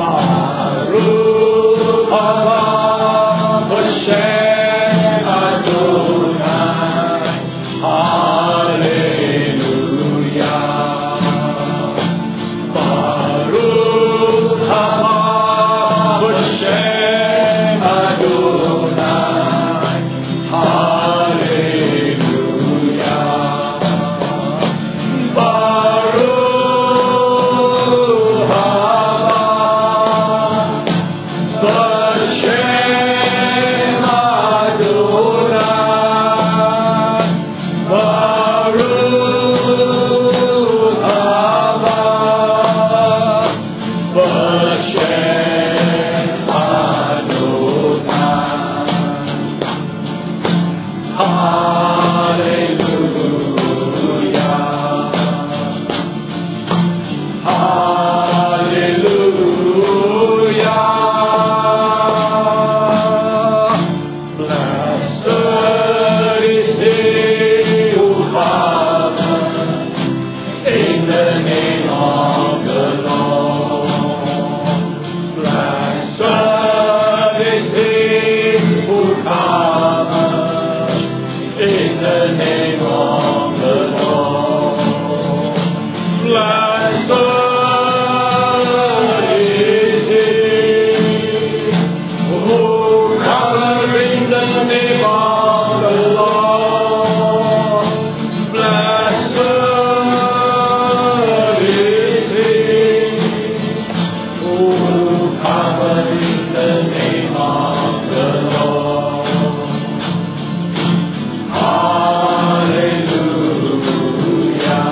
Baruch haba Hashem Adonai. Hallelujah. Baruch haba Hashem Adonai. Hallelujah. Baruch haba Hashem Adonai. Baruch haba Hashem Adonai. Hallelujah. Hallelujah. Blessed is he who cometh in the name of the Lord. Blessed is he who cometh in the name of the Lord. Blessed is he who cometh in the name of the Lord. Blessed is he who cometh in the name of the Lord. Hallelujah.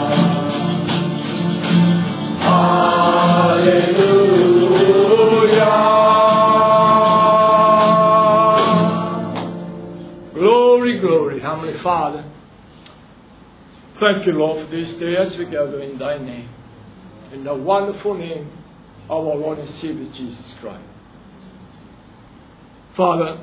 Hallelujah. Glory, glory, Heavenly Father. Thank you, Lord, for this day as we gather in Thy name. In the wonderful name of our Lord and Savior Jesus Christ. Father,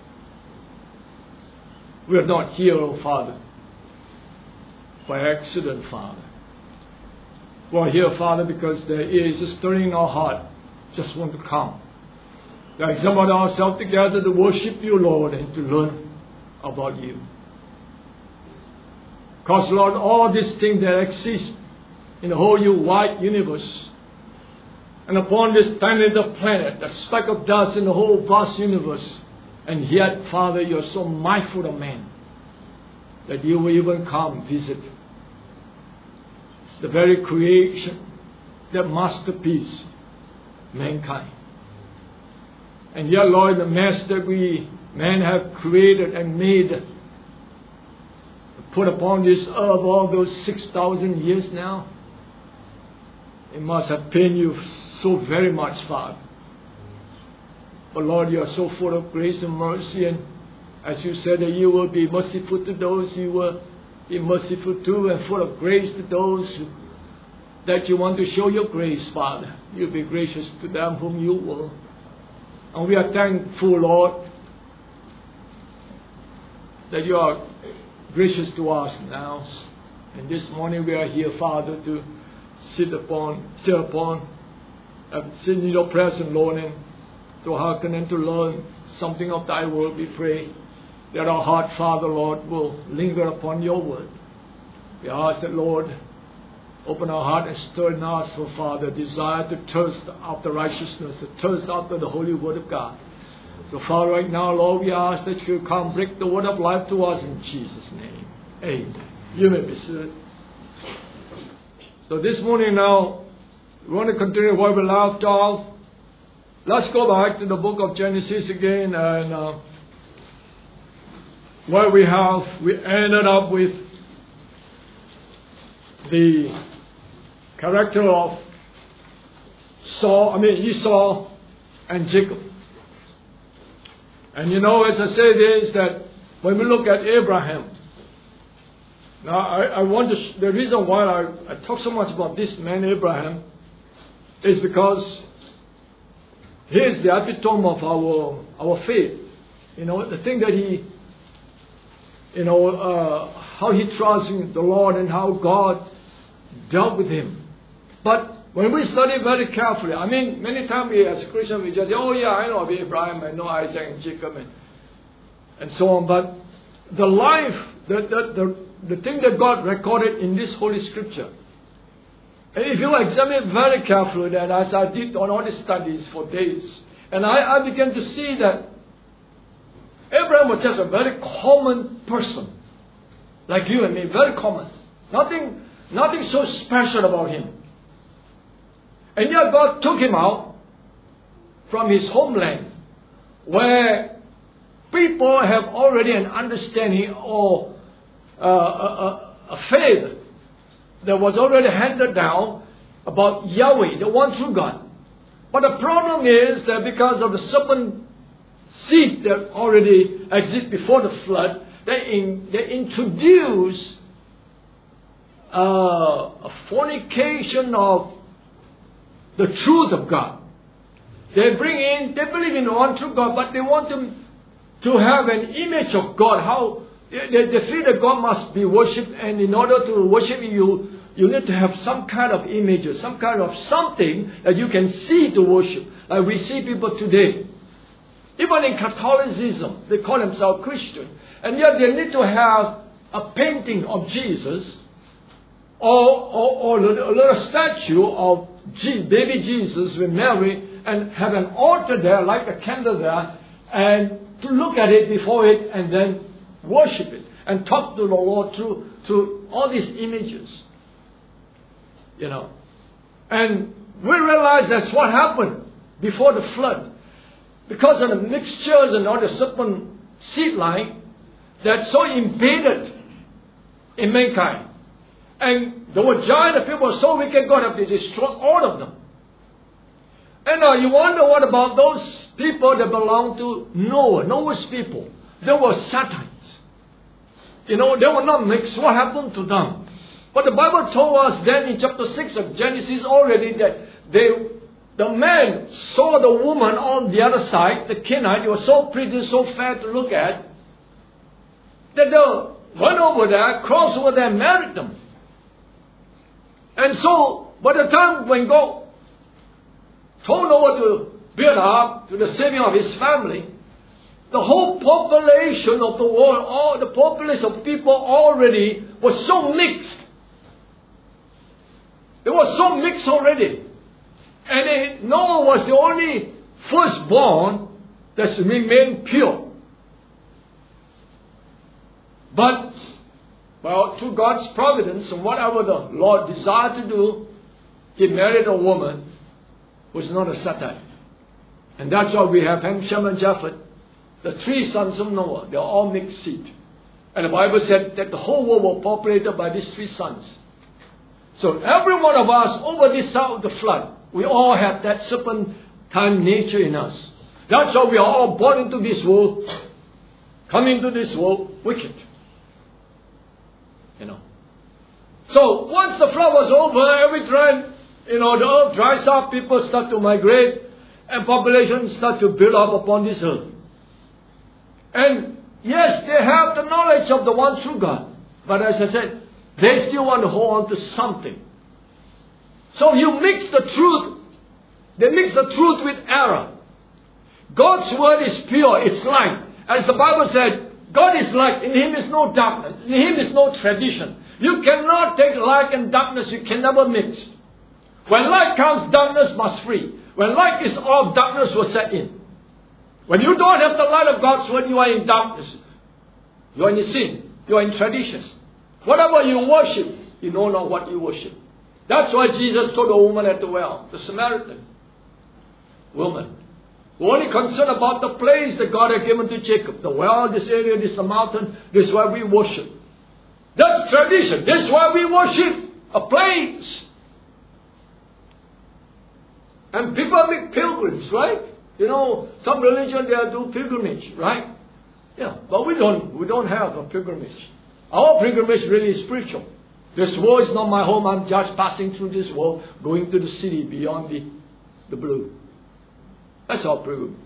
we are not here, oh Father, by accident, Father. We are here, Father, because there is a stirring in our heart. Just want to come. To examine ourselves together to worship you, Lord, and to learn about you. Because, Lord, all these things that exist in the whole wide universe, and upon this tiny little planet, the speck of dust in the whole vast universe, and yet, Father, you are so mindful of man that you will even come visit the very creation, that masterpiece, mankind. And yet, Lord, the mess that man have created and made, put upon this earth all those 6,000 years now, it must have pained you so very much, Father. But Lord, you are so full of grace and mercy, and as you said that you will be merciful to those you will be merciful to, and full of grace to those that you want to show your grace, Father. You'll be gracious to them whom you will. And we are thankful, Lord, that you are gracious to us now. And this morning we are here, Father, to sit in your presence, Lord, and to hearken and to learn something of thy word. We pray that our heart, Father, Lord, will linger upon your word. We ask that, Lord, open our heart and stir in us, oh Father, desire to thirst after righteousness, to thirst after the holy word of God. So, Father, right now, Lord, we ask that you come break the word of life to us in Jesus' name. Amen. You may be seated. So this morning now, we want to continue where we left off. Let's go back to the book of Genesis again, and where we ended up with the character of Esau and Jacob. And as I said, is that when we look at Abraham, now I want to, the reason why I talk so much about this man Abraham is because he is the epitome of our faith. The thing that he, how he trusts in the Lord and how God dealt with him. But When we study very carefully, I mean, many times we as Christians, we just say, oh yeah, I know Abraham, I know Isaac and Jacob and so on. But the life, the thing that God recorded in this Holy Scripture, and if you examine it very carefully, then as I did on all these studies for days, and I began to see that Abraham was just a very common person, like you and me, very common. Nothing so special about him. And yet God took him out from his homeland, where people have already an understanding or a faith that was already handed down about Yahweh, the one true God. But the problem is that because of the serpent seed that already exists before the flood, they introduce a fornication of the truth of God. They believe in one true God, but they want to have an image of God. How they feel that God must be worshipped, and in order to worship you need to have some kind of image, some kind of something that you can see to worship. Like we see people today. Even in Catholicism, they call themselves Christian. And yet they need to have a painting of Jesus or a little statue of baby Jesus with Mary, and have an altar there, like a candle there, and to look at it before it and then worship it and talk to the Lord through all these images. You know. And we realize that's what happened before the flood. Because of the mixtures and all the serpent seed line that so invaded in mankind. And there were giants, the people were so wicked, God had to destroy all of them. And you wonder what about those people that belonged to Noah, Noah's people. They were Satanites. You know, they were not mixed. What happened to them? But the Bible told us then in chapter 6 of Genesis already that the man saw the woman on the other side, the Canaanite. It was so pretty, so fair to look at, that they went over there, crossed over there, and married them. And so, by the time when God told Noah to build up to the saving of his family, the whole population of the world, all the population of people already was so mixed. It was so mixed already. And Noah was the only firstborn that remained pure. But, well, through God's providence and whatever the Lord desired to do, He married a woman who was not a Satite. And that's why we have Ham, Shem, and Japheth, the three sons of Noah. They are all mixed seed. And the Bible said that the whole world was populated by these three sons. So every one of us over this side of the flood, we all have that serpentine nature in us. That's why we are all born into this world, come into this world wicked. You know. So once the flood was over, the earth dries up, people start to migrate, and populations start to build up upon this earth. And yes, they have the knowledge of the one true God. But as I said, they still want to hold on to something. So you mix the truth. They mix the truth with error. God's word is pure. It's light. As the Bible said, God is light. In Him is no darkness. In Him is no tradition. You cannot take light and darkness. You can never mix. When light comes, darkness must flee. When light is off, darkness will set in. When you don't have the light of God's word, you are in darkness. You are in sin. You are in tradition. Whatever you worship, you know not what you worship. That's why Jesus told the woman at the well, the Samaritan woman, who only concerned about the place that God had given to Jacob. The well, this area, this mountain, this is where we worship. That's tradition. This is where we worship. A place. And people make pilgrims, right? You know, some religion they do pilgrimage, right? Yeah, but we don't have a pilgrimage. Our pilgrimage really is spiritual. This world is not my home. I'm just passing through this world, going to the city beyond the blue. That's our pilgrimage.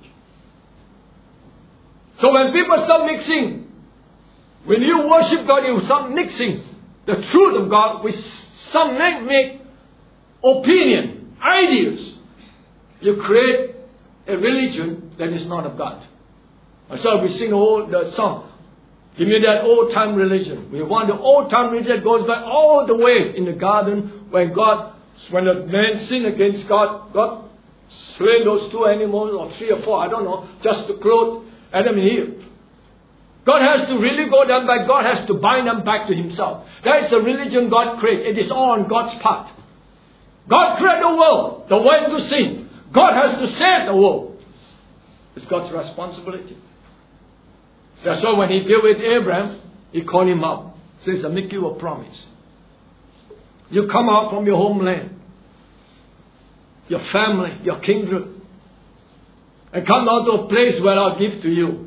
So when people start mixing, when you worship God, you start mixing the truth of God with some make opinion. ideas, you create a religion that is not of God. So we sing the song, give me that old-time religion. We want the old-time religion that goes back all the way in the garden when the man sinned against God, God slain those 2 animals or 3 or 4, I don't know, just to clothe Adam and Eve. God has to really go down back. God has to bind them back to Himself. That is the religion God created. It is all on God's part. God created the world to sin. God has to save the world. It's God's responsibility. That's why when He dealt with Abraham, He called him up. He says, I make you a promise. You come out from your homeland, your family, your kindred, and come down to a place where I'll give to you.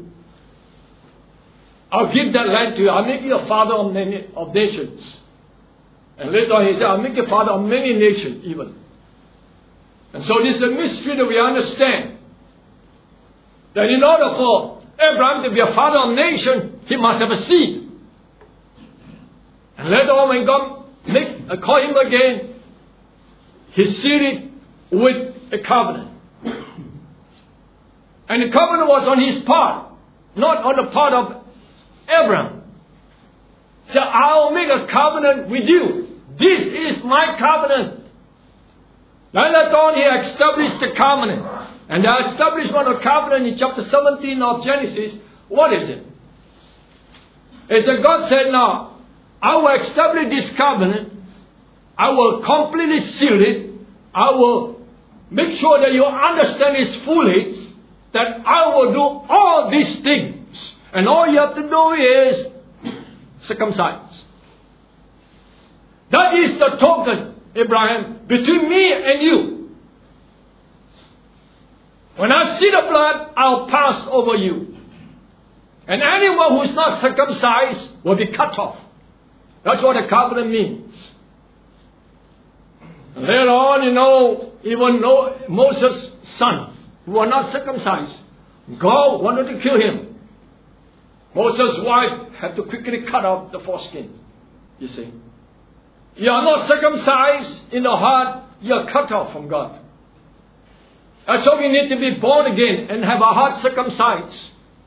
I'll give that land to you. I'll make you a father of nations. And later on He said, I'll make you a father of many nations even. And so this is a mystery that we understand. That in order for Abraham to be a father of nation, he must have a seed. And later on when God call him again, He sealed it with a covenant. And the covenant was on his part, not on the part of Abraham. He said, I'll make a covenant with you. This is my covenant. Then later on He established the covenant. And the establishment of covenant in chapter 17 of Genesis, what is it? It's that God said, now, I will establish this covenant. I will completely seal it. I will make sure that you understand it fully, that I will do all these things. And all you have to do is circumcise. That is the token, Abraham, between me and you. When I see the blood, I'll pass over you. And anyone who is not circumcised will be cut off. That's what the covenant means. And later on, even Moses' son, who were not circumcised, God wanted to kill him. Moses' wife had to quickly cut off the foreskin. You see. You are not circumcised in the heart, you are cut off from God. And so we need to be born again and have our heart circumcised.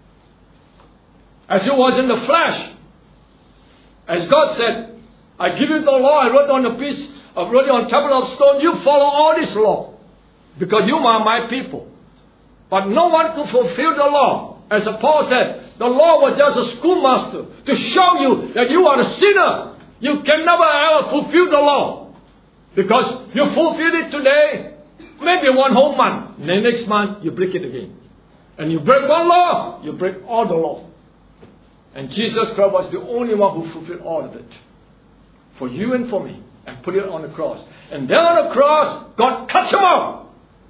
As it was in the flesh. As God said, I give you the law, I wrote on a tablet of stone, you follow all this law. Because you are my people. But no one could fulfill the law. As Paul said, the law was just a schoolmaster to show you that you are a sinner. You can never ever fulfill the law. Because you fulfill it today, maybe one whole month. And the next month, you break it again. And you break one law, you break all the law. And Jesus Christ was the only one who fulfilled all of it. For you and for me. And put it on the cross. And there on the cross, God cuts him off.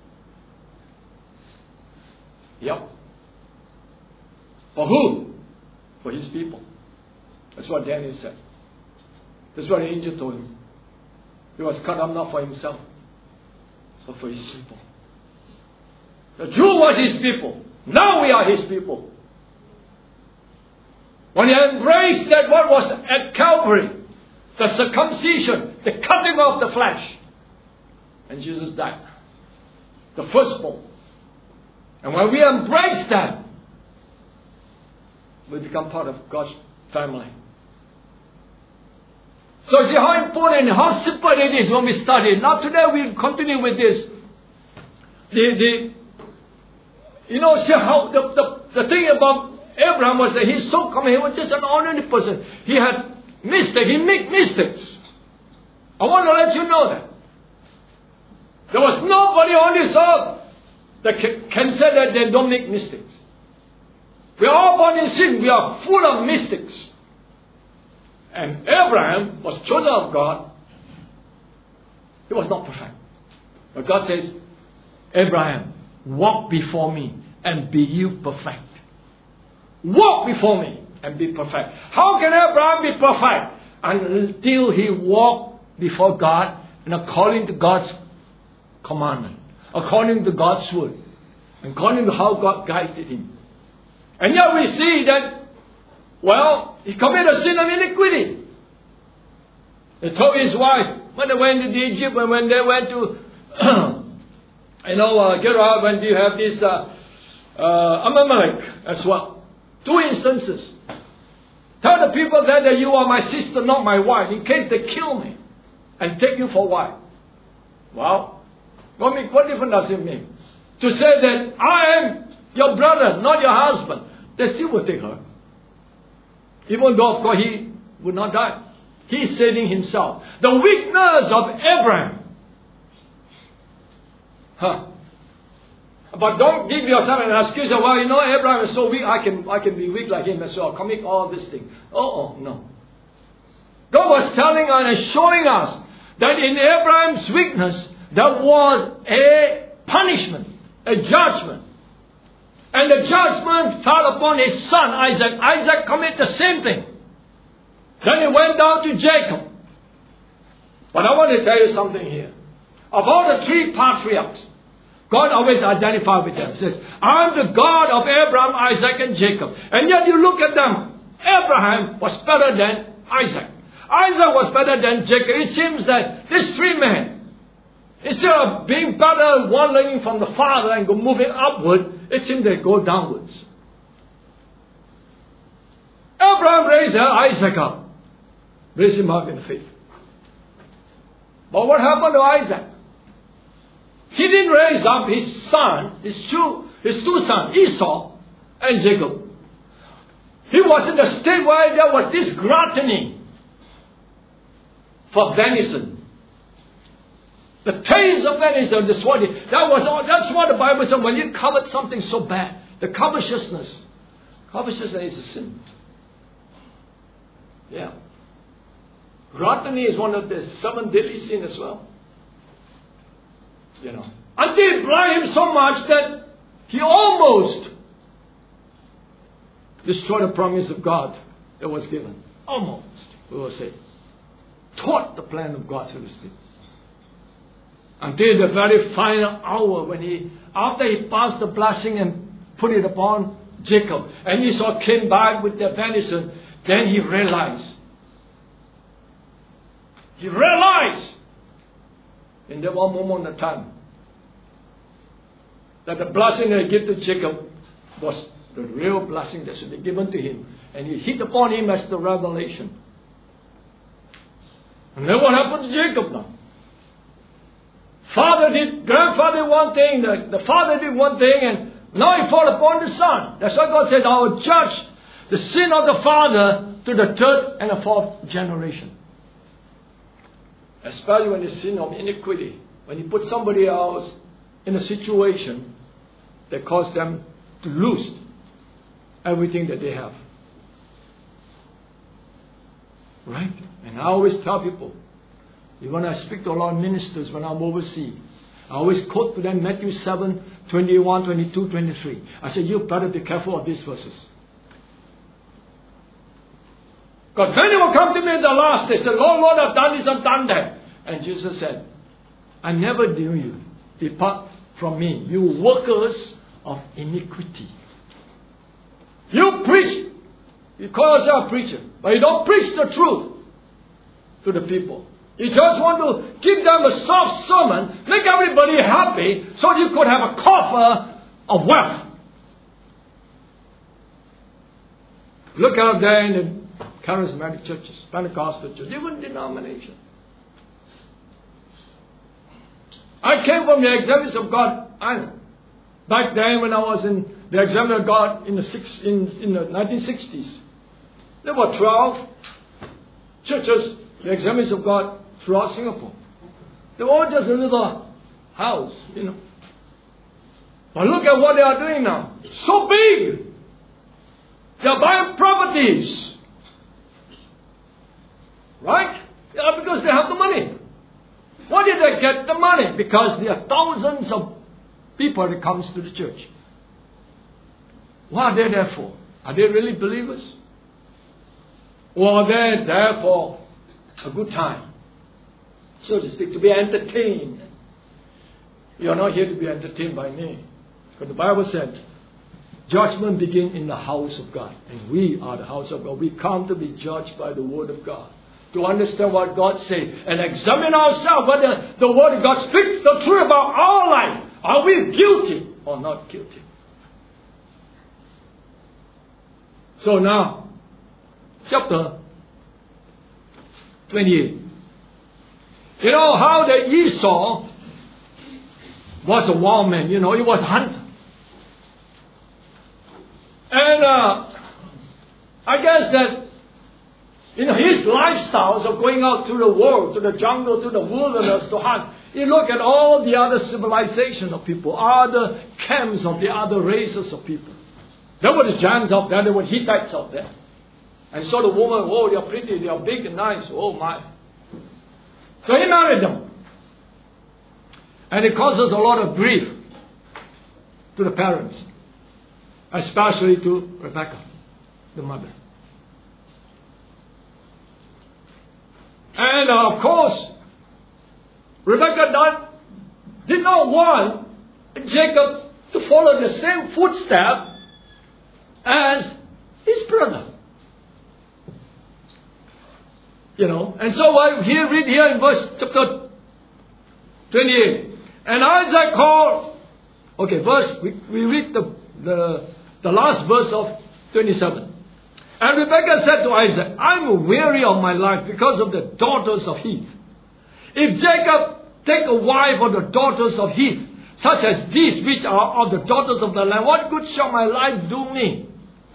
Yep. For who? For His people. That's what Daniel said. That's what the angel told him. He was cut off not for himself, but for His people. The Jew was His people. Now we are His people. When He embraced that what was at Calvary, the circumcision, the cutting of the flesh, and Jesus died. The firstborn. And when we embrace that, we become part of God's family. So see how important and how simple it is when we study. Now today we'll continue with this. See how the thing about Abraham was that he's so common. He was just an ordinary person. He had mistakes. He made mistakes. I want to let you know that. There was nobody on this earth that can say that they don't make mistakes. We are all born in sin. We are full of mistakes. And Abraham was chosen of God. He was not perfect. But God says, Abraham, walk before me and be you perfect. Walk before me and be perfect. How can Abraham be perfect? Until he walked before God and according to God's commandment. According to God's word. According to how God guided him. And yet we see that, he committed a sin of iniquity. He told his wife, when they went to Egypt and when they went to Gerard, when you have this Amalek as well. 2 instances. Tell the people there that you are my sister, not my wife, in case they kill me and take you for wife. Well, what difference does it mean? To say that I am your brother, not your husband, they still will take her. Even though, of course, he would not die. He's saving himself. The weakness of Abraham. But don't give yourself an excuse of, well, Abraham is so weak, I can be weak like him as well. Commit all these things. No. God was telling us and showing us that in Abraham's weakness, there was a punishment, a judgment. And the judgment fell upon his son, Isaac. Isaac committed the same thing. Then he went down to Jacob. But I want to tell you something here. Of all the 3 patriarchs, God always identified with them. He says, I'm the God of Abraham, Isaac, and Jacob. And yet you look at them. Abraham was better than Isaac. Isaac was better than Jacob. It seems that these 3 men, instead of being better, one learning from the father and moving upward, it seems they go downwards. Abraham raised Isaac up. Raised him up in faith. But what happened to Isaac? He didn't raise up his son, his two sons, Esau and Jacob. He was in the state where there was this gluttony for venison. The taste of venison, that's what the Bible said when you covet something so bad. The covetousness. Covetousness is a sin. Yeah. Gluttony is one of the 7 deadly sins as well. Until it blind him so much that he almost destroyed the promise of God that was given. Almost, we will say. Thwart the plan of God, so to speak. Until the very final hour when after he passed the blessing and put it upon Jacob, and Esau came back with the venison, then he realized. In that one moment of time, that the blessing that he gave to Jacob was the real blessing that should be given to him. And he hit upon him as the revelation. And then what happened to Jacob now? Grandfather did one thing, the father did one thing, and now he fall upon the son. That's why God said, I will judge the sin of the father to the 3rd and the 4th generation. Especially when the sin of iniquity. When you put somebody else in a situation that causes them to lose everything that they have. Right? And I always tell people, when I speak to a lot of ministers when I'm overseas, I always quote to them Matthew 7, 21, 22, 23. I say, you better be careful of these verses. Because many will come to me in the last day, say, Lord, I've done this, I've done that. And Jesus said, I never knew you. Depart from me, you workers of iniquity. You preach. You call yourself a preacher. But you don't preach the truth to the people. You just want to give them a soft sermon, make everybody happy, so you could have a coffer of wealth. Look out there in the charismatic churches, Pentecostal churches, different denominations. I came from the Assemblies of God. Back then when I was in the Assembly of God in the 1960s, there were 12 churches, the Assemblies of God throughout Singapore. They were all just a little house, But look at what they are doing now. So big. They are buying properties. Right? Yeah, because they have the money. Why did they get the money? Because there are thousands of people that comes to the church. What are they there for? Are they really believers? Or are they there for a good time? So to speak, to be entertained. You are not here to be entertained by me. But the Bible said, judgment begins in the house of God. And we are the house of God. We come to be judged by the Word of God. to understand what God says and examine ourselves whether the Word of God speaks the truth about our life. Are we guilty or not guilty? So now, chapter 28. You know how the Esau was a wild man. You know, he was a hunter. And I guess that his lifestyles of going out to the world, to the jungle, to the wilderness to hunt, you look at all the other civilization of people, other camps of the other races of people. There were the giants out there, there were Hittites out there. And so the woman, oh, they are pretty, they are big and nice, oh my. So he married them. And it causes a lot of grief to the parents, especially to Rebecca, the mother. And of course, Rebecca did not want Jacob to follow the same footstep as his brother. And so I read here in verse chapter 28. And Isaac called, we read the last verse of 27. And Rebekah said to Isaac, I'm weary of my life because of the daughters of Heth. If Jacob take a wife of the daughters of Heth, such as these which are of the daughters of the land, what good shall my life do me?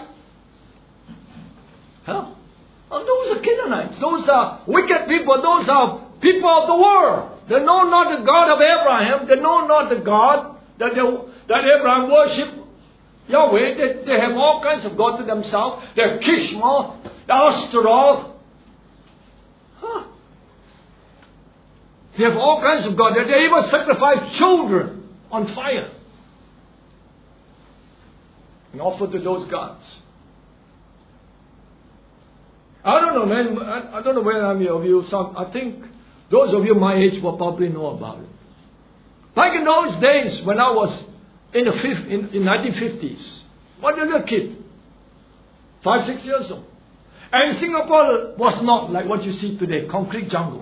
Huh? Oh, those are Canaanites. Those are wicked people. Those are people of the world. They know not the God of Abraham. They know not the God that Abraham worshipped. Yahweh. They have all kinds of gods to themselves. They're Kishma, the Ashtaroth. They have all kinds of gods. They even sacrifice children on fire and offer to those gods. I don't know, man. I don't know where any of you. I think those of you my age will probably know about it. Like in those days when I was in 1950s, what a little kid, 5, 6 years old, and Singapore was not like what you see today, concrete jungle.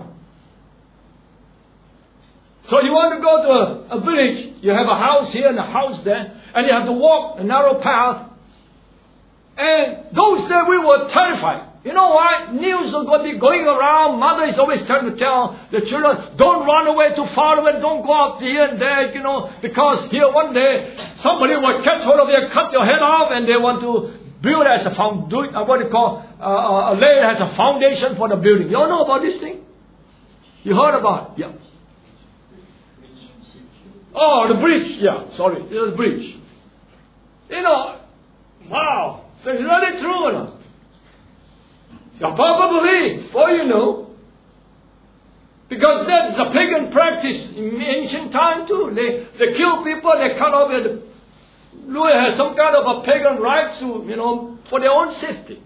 So you want to go to a village, you have a house here and a house there, and you have to walk a narrow path. And those days we were terrified. You know why? News are going to be going around. Mother is always trying to tell the children, don't run away too far away, don't go out here and there, because here one day somebody will catch hold of you, cut your head off, and they want to build as a lay as a foundation for the building. You all know about this thing? You heard about it? Yeah. Oh, the bridge. Yeah, sorry. It was the bridge. Wow. So it's really true or not? You probably, for you know. Because that's a pagan practice in ancient time too. They kill people, they cut off their... Louis has some kind of a pagan right to, for their own safety.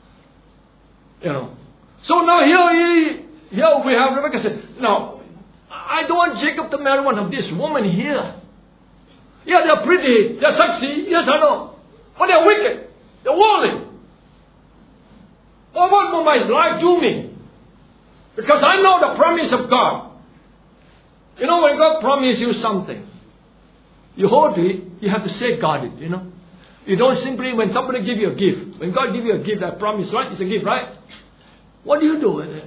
So now here we have Rebecca said, no, I don't want Jacob to marry one of these women here. Yeah, they're pretty, they're sexy, yes I know. But they're wicked, they're worldly. Well, what will my life do me? Because I know the promise of God. When God promises you something, you hold it, you have to safeguard it, You don't simply, when somebody give you a gift, when God give you a gift, that promise, right? It's a gift, right? What do you do with it?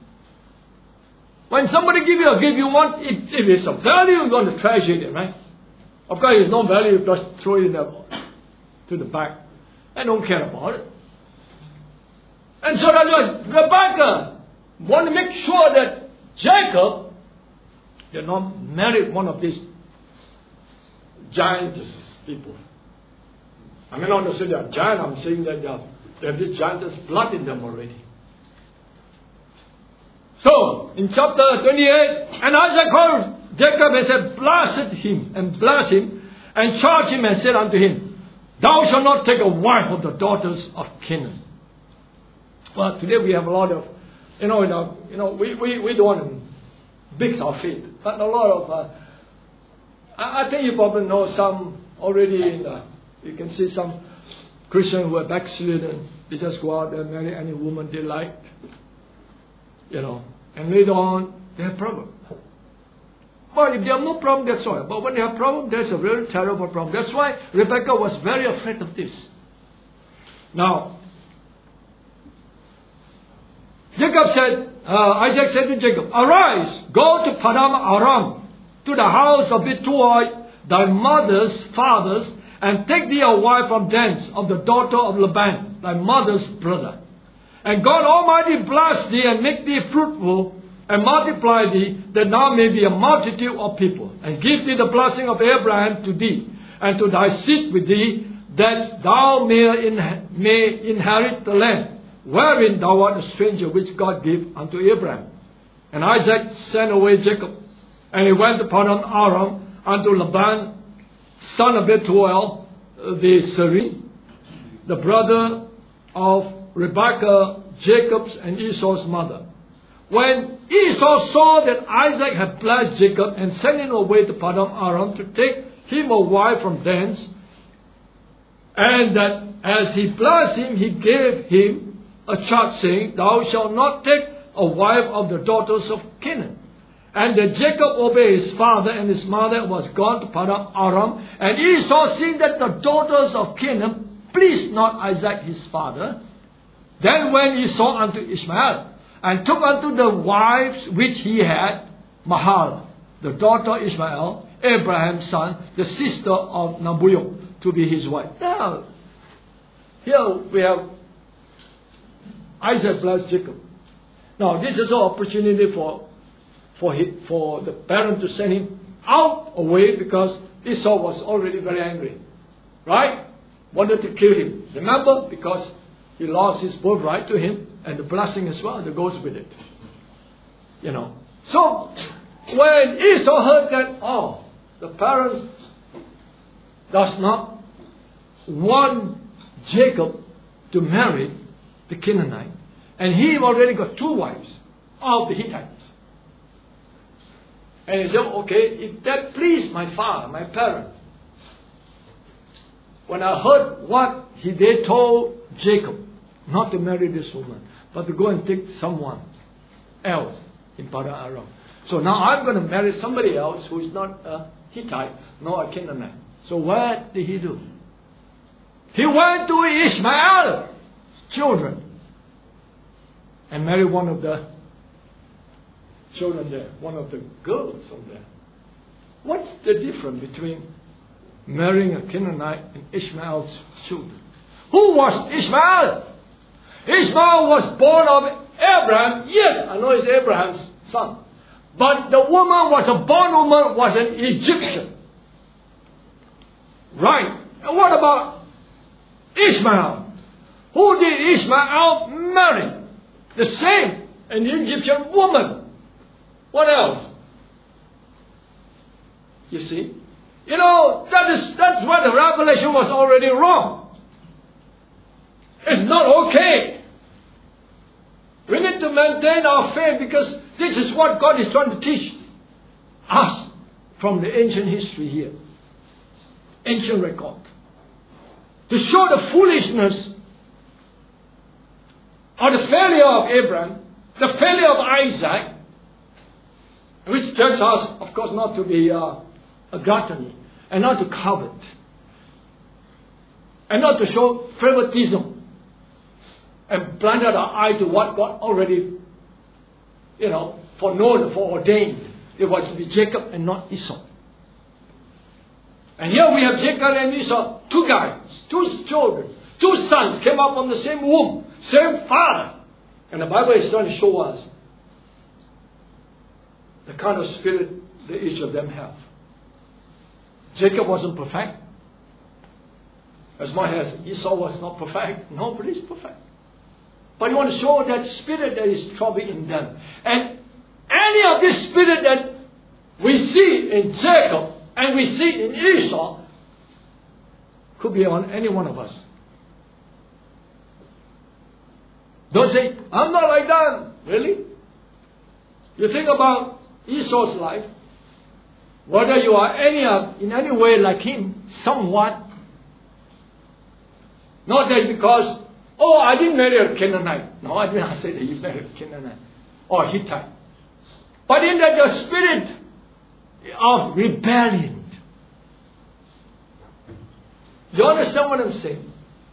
When somebody give you a gift, you want, if it's of value, you're going to treasure it, right? Of course, it's no value, you just throw it to the back. I don't care about it. And so Rebecca want to make sure that Jacob did not marry one of these giantess people. I may not say they are giant, I'm saying that they have this giantess blood in them already. So, in chapter 28, and Isaac called Jacob and said, blessed him, and charged him and said unto him, thou shalt not take a wife of the daughters of Canaan. Well, today we have a lot of, we don't want to mix our faith. But a lot of, I think you probably know some already you can see some Christians who are backslidden. They just go out there and marry any woman they like. And later on, they have problem. But if they have no problem, that's all. But when they have problem, there's a very terrible problem. That's why Rebecca was very afraid of this. Now, Isaac said to Jacob, "Arise, go to Paddan Aram, to the house of Bethuel, thy mother's fathers, and take thee a wife from thence of the daughter of Laban, thy mother's brother. And God Almighty bless thee and make thee fruitful, and multiply thee, that thou may be a multitude of people, and give thee the blessing of Abraham to thee, and to thy seed with thee, that thou may inherit the land, wherein thou art a stranger, which God gave unto Abraham." And Isaac sent away Jacob, and he went to Paddan Aram unto Laban, son of Bethuel, the Syrian, the brother of Rebekah, Jacob's and Esau's mother. When Esau saw that Isaac had blessed Jacob and sent him away to Paddan Aram to take him a wife from thence, and that as he blessed him, he gave him a charge, saying, "Thou shalt not take a wife of the daughters of Canaan." And that Jacob obeyed his father and his mother, and was gone to Paddan Aram. And Esau, seeing that the daughters of Canaan pleased not Isaac his father, then went Esau unto Ishmael, and took unto the wives which he had Mahal, the daughter of Ishmael, Abraham's son, the sister of Nebaioth, to be his wife. Now, here we have Isaac blessed Jacob. Now, this is an opportunity for the parent to send him out away, because Esau was already very angry. Right? Wanted to kill him. Remember? Because he lost his birthright to him, and the blessing as well that goes with it. So, when Esau heard that, the parent does not want Jacob to marry the Canaanite, and he already got 2 wives of the Hittites. And he said, "Okay, if that pleased my father, my parent, when I heard what they told Jacob, not to marry this woman, but to go and take someone else in Paddan Aram. So now I'm going to marry somebody else who is not a Hittite, nor a Canaanite." So what did he do? He went to Ishmael's children and married one of the children there, one of the girls from there. What's the difference between marrying a Canaanite and Ishmael's children? Who was Ishmael? Ishmael was born of Abraham. Yes, I know he's Abraham's son. But the woman was a bondwoman, was an Egyptian. Right. And what about Ishmael? Who did Ishmael marry? The same, an Egyptian woman. What else? You see? That's why the revelation was already wrong. It's not okay. We need to maintain our faith, because this is what God is trying to teach us from the ancient history here. Ancient record. To show the foolishness or the failure of Abraham, the failure of Isaac, which tells us, of course, not to be a gluttony, and not to covet, and not to show favoritism, and blinded our eye to what God already, foreordained. It was to be Jacob and not Esau. And here we have Jacob and Esau, 2 guys, 2 children, 2 sons came up from the same womb, same father. And the Bible is trying to show us the kind of spirit that each of them have. Jacob wasn't perfect, as much as Esau was not perfect. Nobody is perfect. But you want to show that spirit that is troubling in them. And any of this spirit that we see in Jacob and we see in Esau could be on any one of us. Don't say, "I'm not like that." Really? You think about Esau's life, whether you are in any way like him, somewhat. Not that because, I didn't marry a Canaanite. No, I did not say that you married a Canaanite. or Hittite. But in the spirit of rebellion. You understand what I'm saying?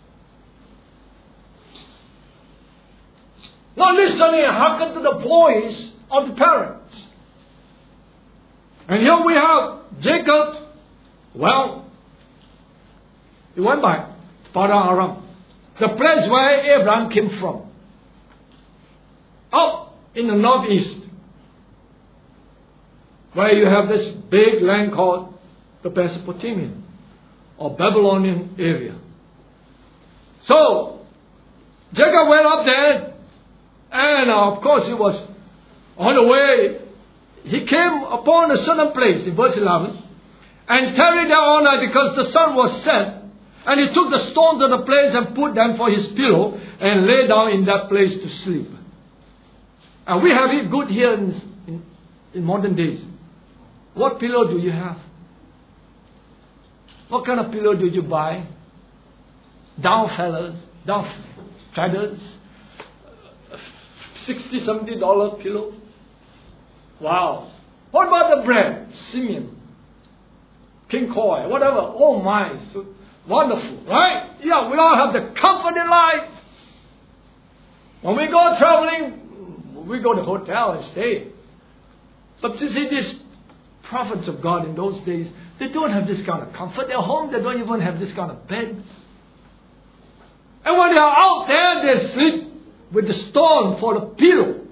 Not listening and hearken to the voice of the parents. And here we have Jacob. Well, he went back to Padan Aram, the place where Abraham came from, up in the northeast, where you have this big land called the Mesopotamian or Babylonian area. So Jacob went up there, and of course he was on the way. He came upon a certain place in verse 11 and tarried there all night because the sun was set. And he took the stones of the place and put them for his pillow and lay down in that place to sleep. And we have it good here in modern days. What pillow do you have? What kind of pillow do you buy? Down feathers, $60, $70 pillow. Wow. What about the bread? Simeon, King Koy, whatever. Oh my, so wonderful, right? Yeah, we all have the comfort in life. When we go traveling, we go to the hotel and stay. But you see, these prophets of God in those days, they don't have this kind of comfort. They're home, they don't even have this kind of bed. And when they're out there, they sleep with the stone for the pillow.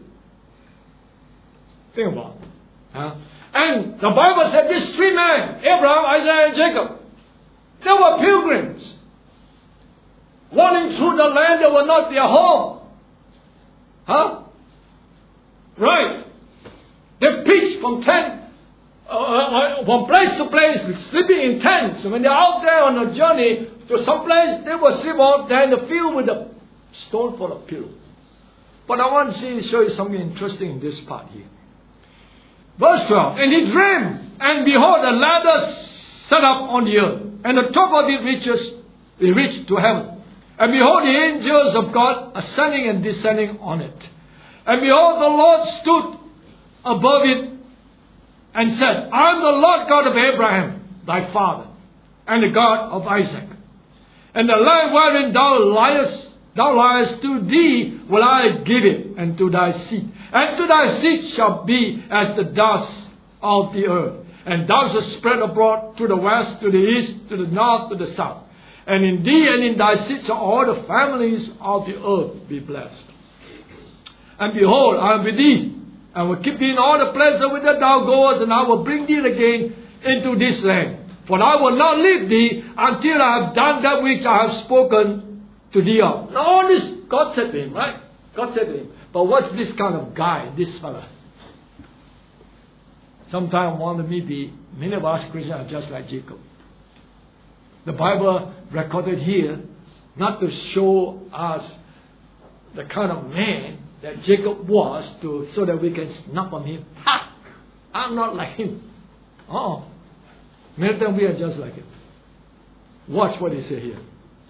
Think about it. Huh? And the Bible said these three men, Abraham, Isaac, and Jacob, they were pilgrims, walking through the land that was not their home. Huh? Right. They pitched from place to place, sleeping in tents. When they're out there on a journey to some place, they will sleep out there in the field with a stone for a pillow. But I want to show you something interesting in this part here. Verse 12. And he dreamed, and behold, a ladder set up on the earth, and the top of it reached to heaven. And behold, the angels of God ascending and descending on it. And behold, the Lord stood above it and said, I am the Lord God of Abraham, thy father, and the God of Isaac. And the land wherein thou liest, to thee will I give it, and to thy seed. And to thy seed shall be as the dust of the earth. And thou shalt spread abroad to the west, to the east, to the north, to the south. And in thee and in thy seed shall all the families of the earth be blessed. And behold, I am with thee, and will keep thee in all the places whither thou goest, and I will bring thee again into this land. For I will not leave thee until I have done that which I have spoken to thee of. Now all this, God said to him, right? God said to him. But what's this kind of guy, this fella? Sometimes many of us Christians are just like Jacob. The Bible recorded here not to show us the kind of man that Jacob was, so that we can snap on him. Ha! I'm not like him. Oh, many times we are just like him. Watch what he said here.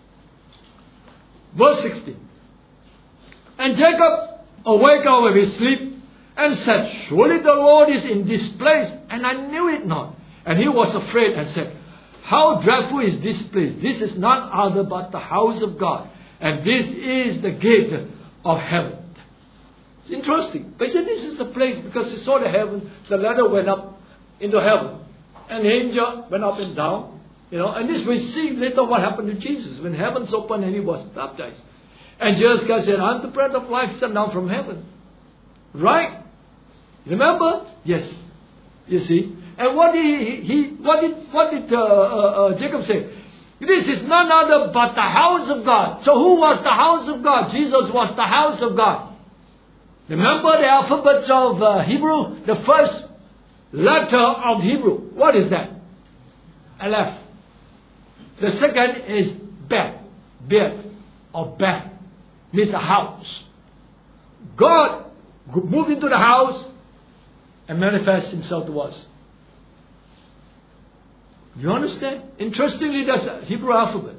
Verse 16. And Jacob awake out of his sleep and said, surely the Lord is in this place, and I knew it not. And he was afraid and said, how dreadful is this place? This is none other but the house of God, and this is the gate of heaven. It's interesting. But he said this is the place because he saw the heaven, the ladder went up into heaven, and the angel went up and down. And this we see later what happened to Jesus when heavens opened and he was baptized. And Jesus Christ said, I'm the bread of life sent down from heaven. Right? Remember? Yes. You see? And what did Jacob say? This is none other but the house of God. So who was the house of God? Jesus was the house of God. Remember the alphabets of Hebrew? The first letter of Hebrew. What is that? Aleph. The second is Bet. Bet or Bet. Means a house. God moved into the house and manifests himself to us. You understand? Interestingly, that's a Hebrew alphabet.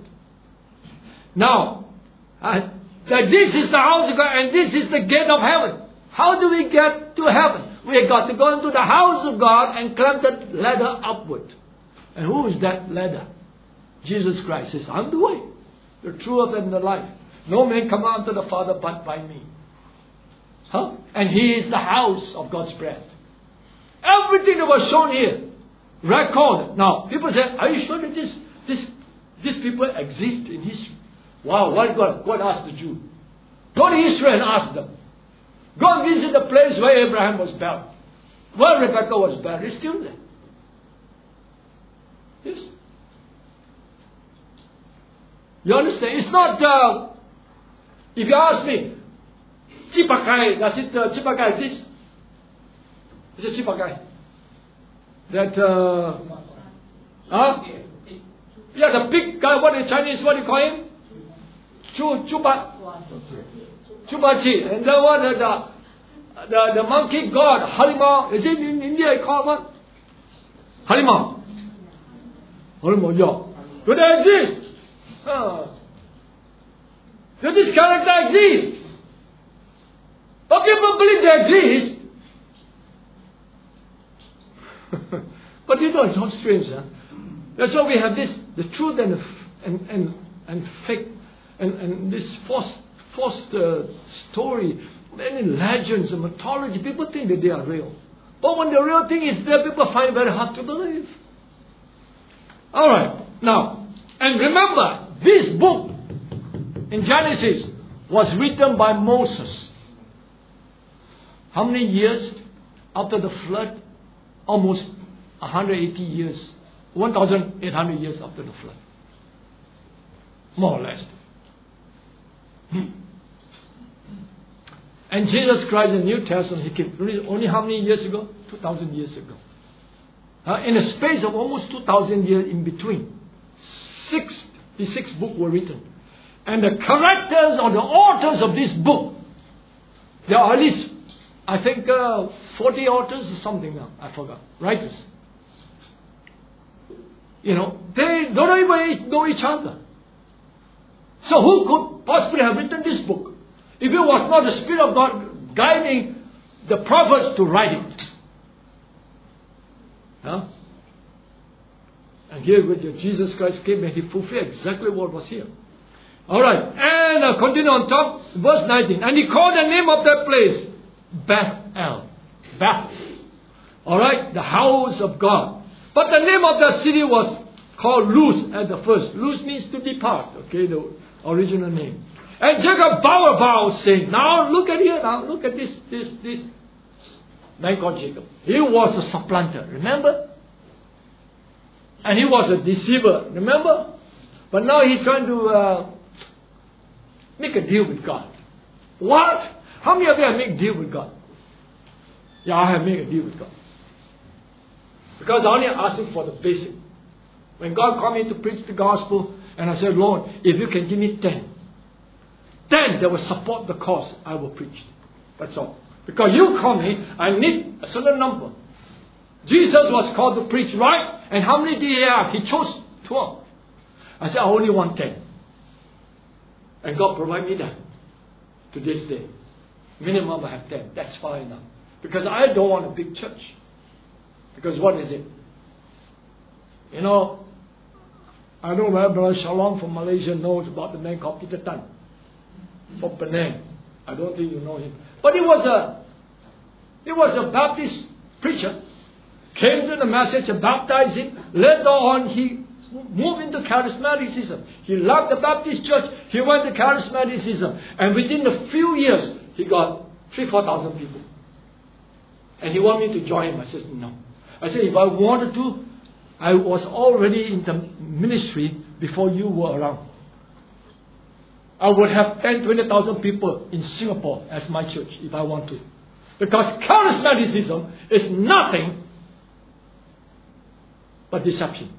Now, that this is the house of God and this is the gate of heaven. How do we get to heaven? We got to go into the house of God and climb that ladder upward. And who is that ladder? Jesus Christ says, I'm the way, the truth, and the life. No man come unto the Father but by me. Huh? And He is the house of God's bread. Everything that was shown here, recorded. Now, people say, are you sure that these people exist in history? Wow, why God asked the Jew? Go to Israel and ask them. Go and visit the place where Abraham was buried. Where Rebecca was buried. It's still there. Yes. You understand? It's not, if you ask me, Chipakai, does it, Chipakai exist? Is it Chipakai? That, yeah, the big guy, what in Chinese, what do you call him? Chubachi. And then what, the monkey god, Harima, is it in India, you call what? Harima. Harima, yeah. Do they exist? Does this character exist? But people believe they exist. But you know, it's not strange. Huh? That's why we have this, the truth and fake, and this false story, many legends and mythology. People think that they are real. But when the real thing is there, people find it very hard to believe. Alright, now, and remember, this book in Genesis was written by Moses. How many years after the flood? Almost 180 years. 1,800 years after the flood. More or less. And Jesus Christ in the New Testament, He came only how many years ago? 2,000 years ago. In a space of almost 2,000 years in between, 66 books were written. And the characters or the authors of this book, there are at least, I think, 40 authors or something now. I forgot. Writers. You know, they don't even know each other. So who could possibly have written this book? If it was not the Spirit of God guiding the prophets to write it. Huh? And here with Jesus Christ came and He fulfilled exactly what was here. Alright, and continue on top, verse 19. And He called the name of that place Bethel. Bethel. Alright, the house of God. But the name of the city was called Luz at the first. Luz means to depart, okay, the original name. And Jacob bowed, saying, now look at here, now look at this man called Jacob. He was a supplanter, remember? And he was a deceiver, remember? But now he's trying to make a deal with God. What? How many of you have made a deal with God? Yeah, I have made a deal with God. Because I only asked Him for the basic. When God called me to preach the gospel, and I said, Lord, if you can give me 10 that will support the cause, I will preach. That's all. Because you call me, I need a certain number. Jesus was called to preach, right? And how many did He have? He chose 12. I said, I only want 10. And God provided me that to this day. Minimum I have 10. That's fine enough. Because I don't want a big church. Because what is it? You know, I know Brother Shalom from Malaysia knows about the man called Peter Tan from Penang. I don't think you know him. But he was a Baptist preacher. Came to the message and baptized him. Later on he moved into charismaticism. He loved the Baptist church. He went to charismaticism. And within a few years, he got 3,000-4,000 people. And he wanted me to join him. I said, no. I said, if I wanted to, I was already in the ministry before you were around. I would have 10,000-20,000 people in Singapore as my church if I want to. Because charismaticism is nothing but deception.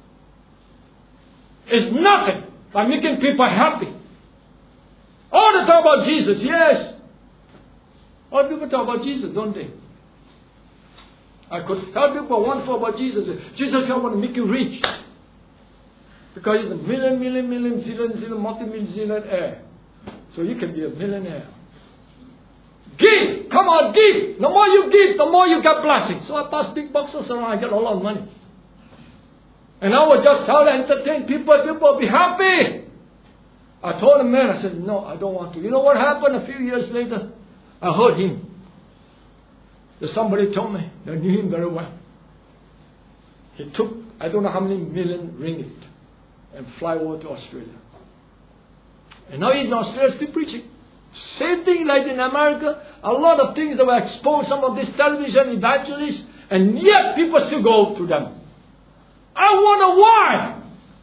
It's nothing but making people happy. All the talk about Jesus, yes. All people talk about Jesus, don't they? I could tell people wonderful about Jesus. Jesus, I want to make you rich. Because he's a million, zillion, multi-millionaire. So you can be a millionaire. Give! Come on, give! The more you give, the more you get blessings. So I pass big boxes around, I get a lot of money. And I was just trying to entertain people, people be happy. I told the man, I said, no, I don't want to. You know what happened a few years later? I heard him. That somebody told me, they knew him very well. He took, I don't know how many million ringgit and fly over to Australia. And now he's in Australia still preaching. Same thing like in America. A lot of things that were exposed, some of these television evangelists, and yet people still go to them. I wonder why.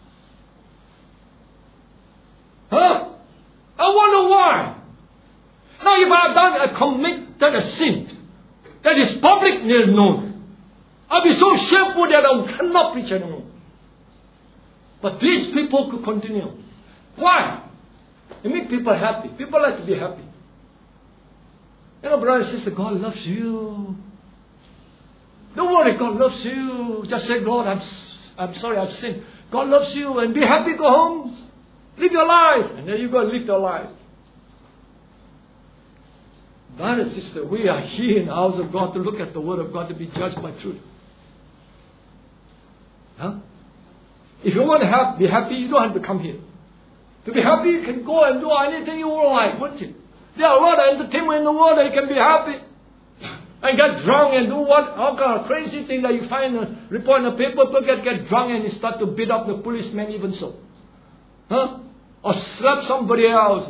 Huh? I wonder why. Now if I have done a committed a sin that is publicly known, I'll be so shameful that I cannot preach anymore. But these people could continue. Why? It makes people happy. People like to be happy. You know, brother and sister, God loves you. Don't worry, God loves you. Just say, Lord, I'm sorry, I've sinned. God loves you, and be happy, go home. Live your life. And then you go and live your life. Brother and sister, we are here in the house of God to look at the Word of God, to be judged by truth. Huh? If you want to be happy, you don't have to come here. To be happy, you can go and do anything you want like, wouldn't you? There are a lot of entertainment in the world that you can be happy. And get drunk and do all kind of crazy thing that you find a report in the paper. People get drunk and they start to beat up the policeman even so. Huh? Or slap somebody else.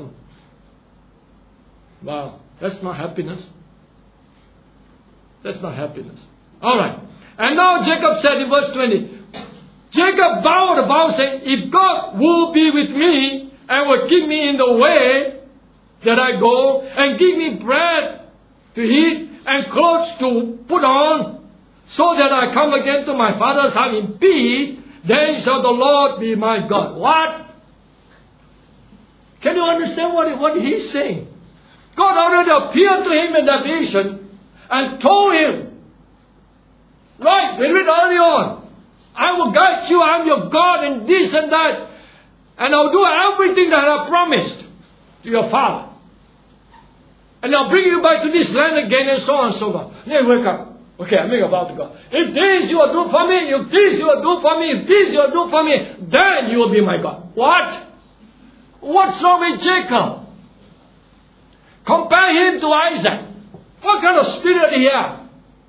Wow, that's not happiness. That's not happiness. Alright. And now Jacob said in verse 20, Jacob vowed a vow saying, if God will be with me and will keep me in the way that I go and give me bread to eat and clothes to put on so that I come again to my father's house in peace, then shall the Lord be my God. What? Can you understand what he's saying? God already appeared to him in that vision and told him, right, we read early on, I will guide you, I am your God, and this and that. And I'll do everything that I promised to your father. And I'll bring you back to this land again, and so on and so on. Then wake up. Okay, I make a vow to God. If this you will do for me, if this you will do for me, if this you will do for me, then you will be my God. What? What's wrong with Jacob? Compare him to Isaac. What kind of spirit he had?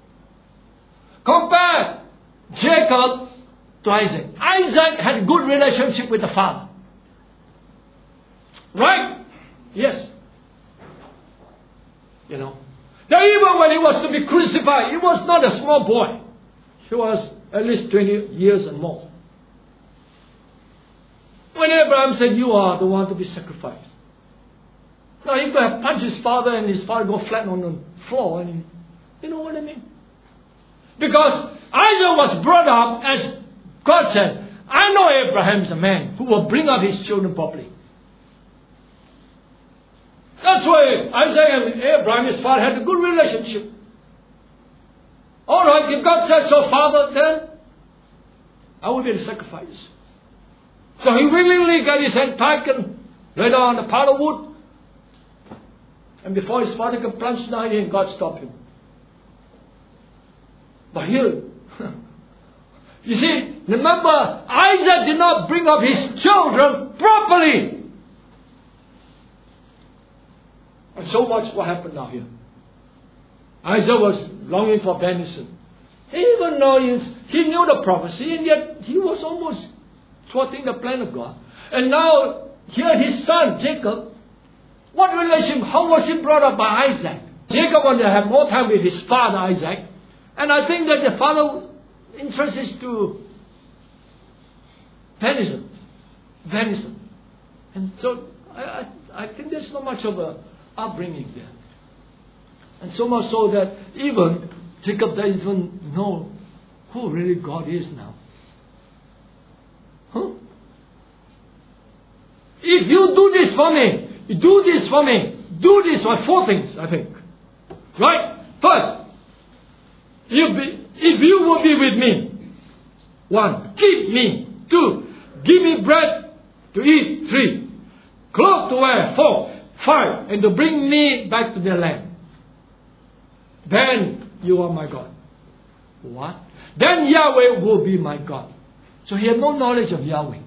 Compare Jacob to Isaac. Isaac had a good relationship with the father. Right? Yes. You know. Now even when he was to be crucified, he was not a small boy. He was at least 20 years and more. When Abraham said, you are the one to be sacrificed. Now he could have punched his father and his father go flat on the floor. And you know what I mean? Because Isaac was brought up as God said, I know Abraham is a man who will bring up his children properly. That's why Isaac and Abraham, his father, had a good relationship. Alright, if God says so, Father, then I will be the sacrifice. So he willingly got his hand taken, laid on the pile of wood, and before his father could plunge down in, God stopped him. But here, you see, remember, Isaac did not bring up his children properly. And so much what happened now here. Isaac was longing for venison. Even though he knew the prophecy, and yet he was almost thwarting the plan of God. And now, here his son, Jacob, what relation, how was he brought up by Isaac? Jacob wanted to have more time with his father, Isaac. And I think that the father interest is to venison. And so, I think there's not much of a upbringing there. And so much so that even Jacob doesn't even know who really God is now. Huh? If you do this for me, do this for me, do this for 4 things, I think. Right? First, if you will be with me, 1, keep me. 2, give me bread to eat. 3, clothes to wear. 4, 5, and to bring me back to the land. then you are my God. What? Then Yahweh will be my God. So he had no knowledge of Yahweh.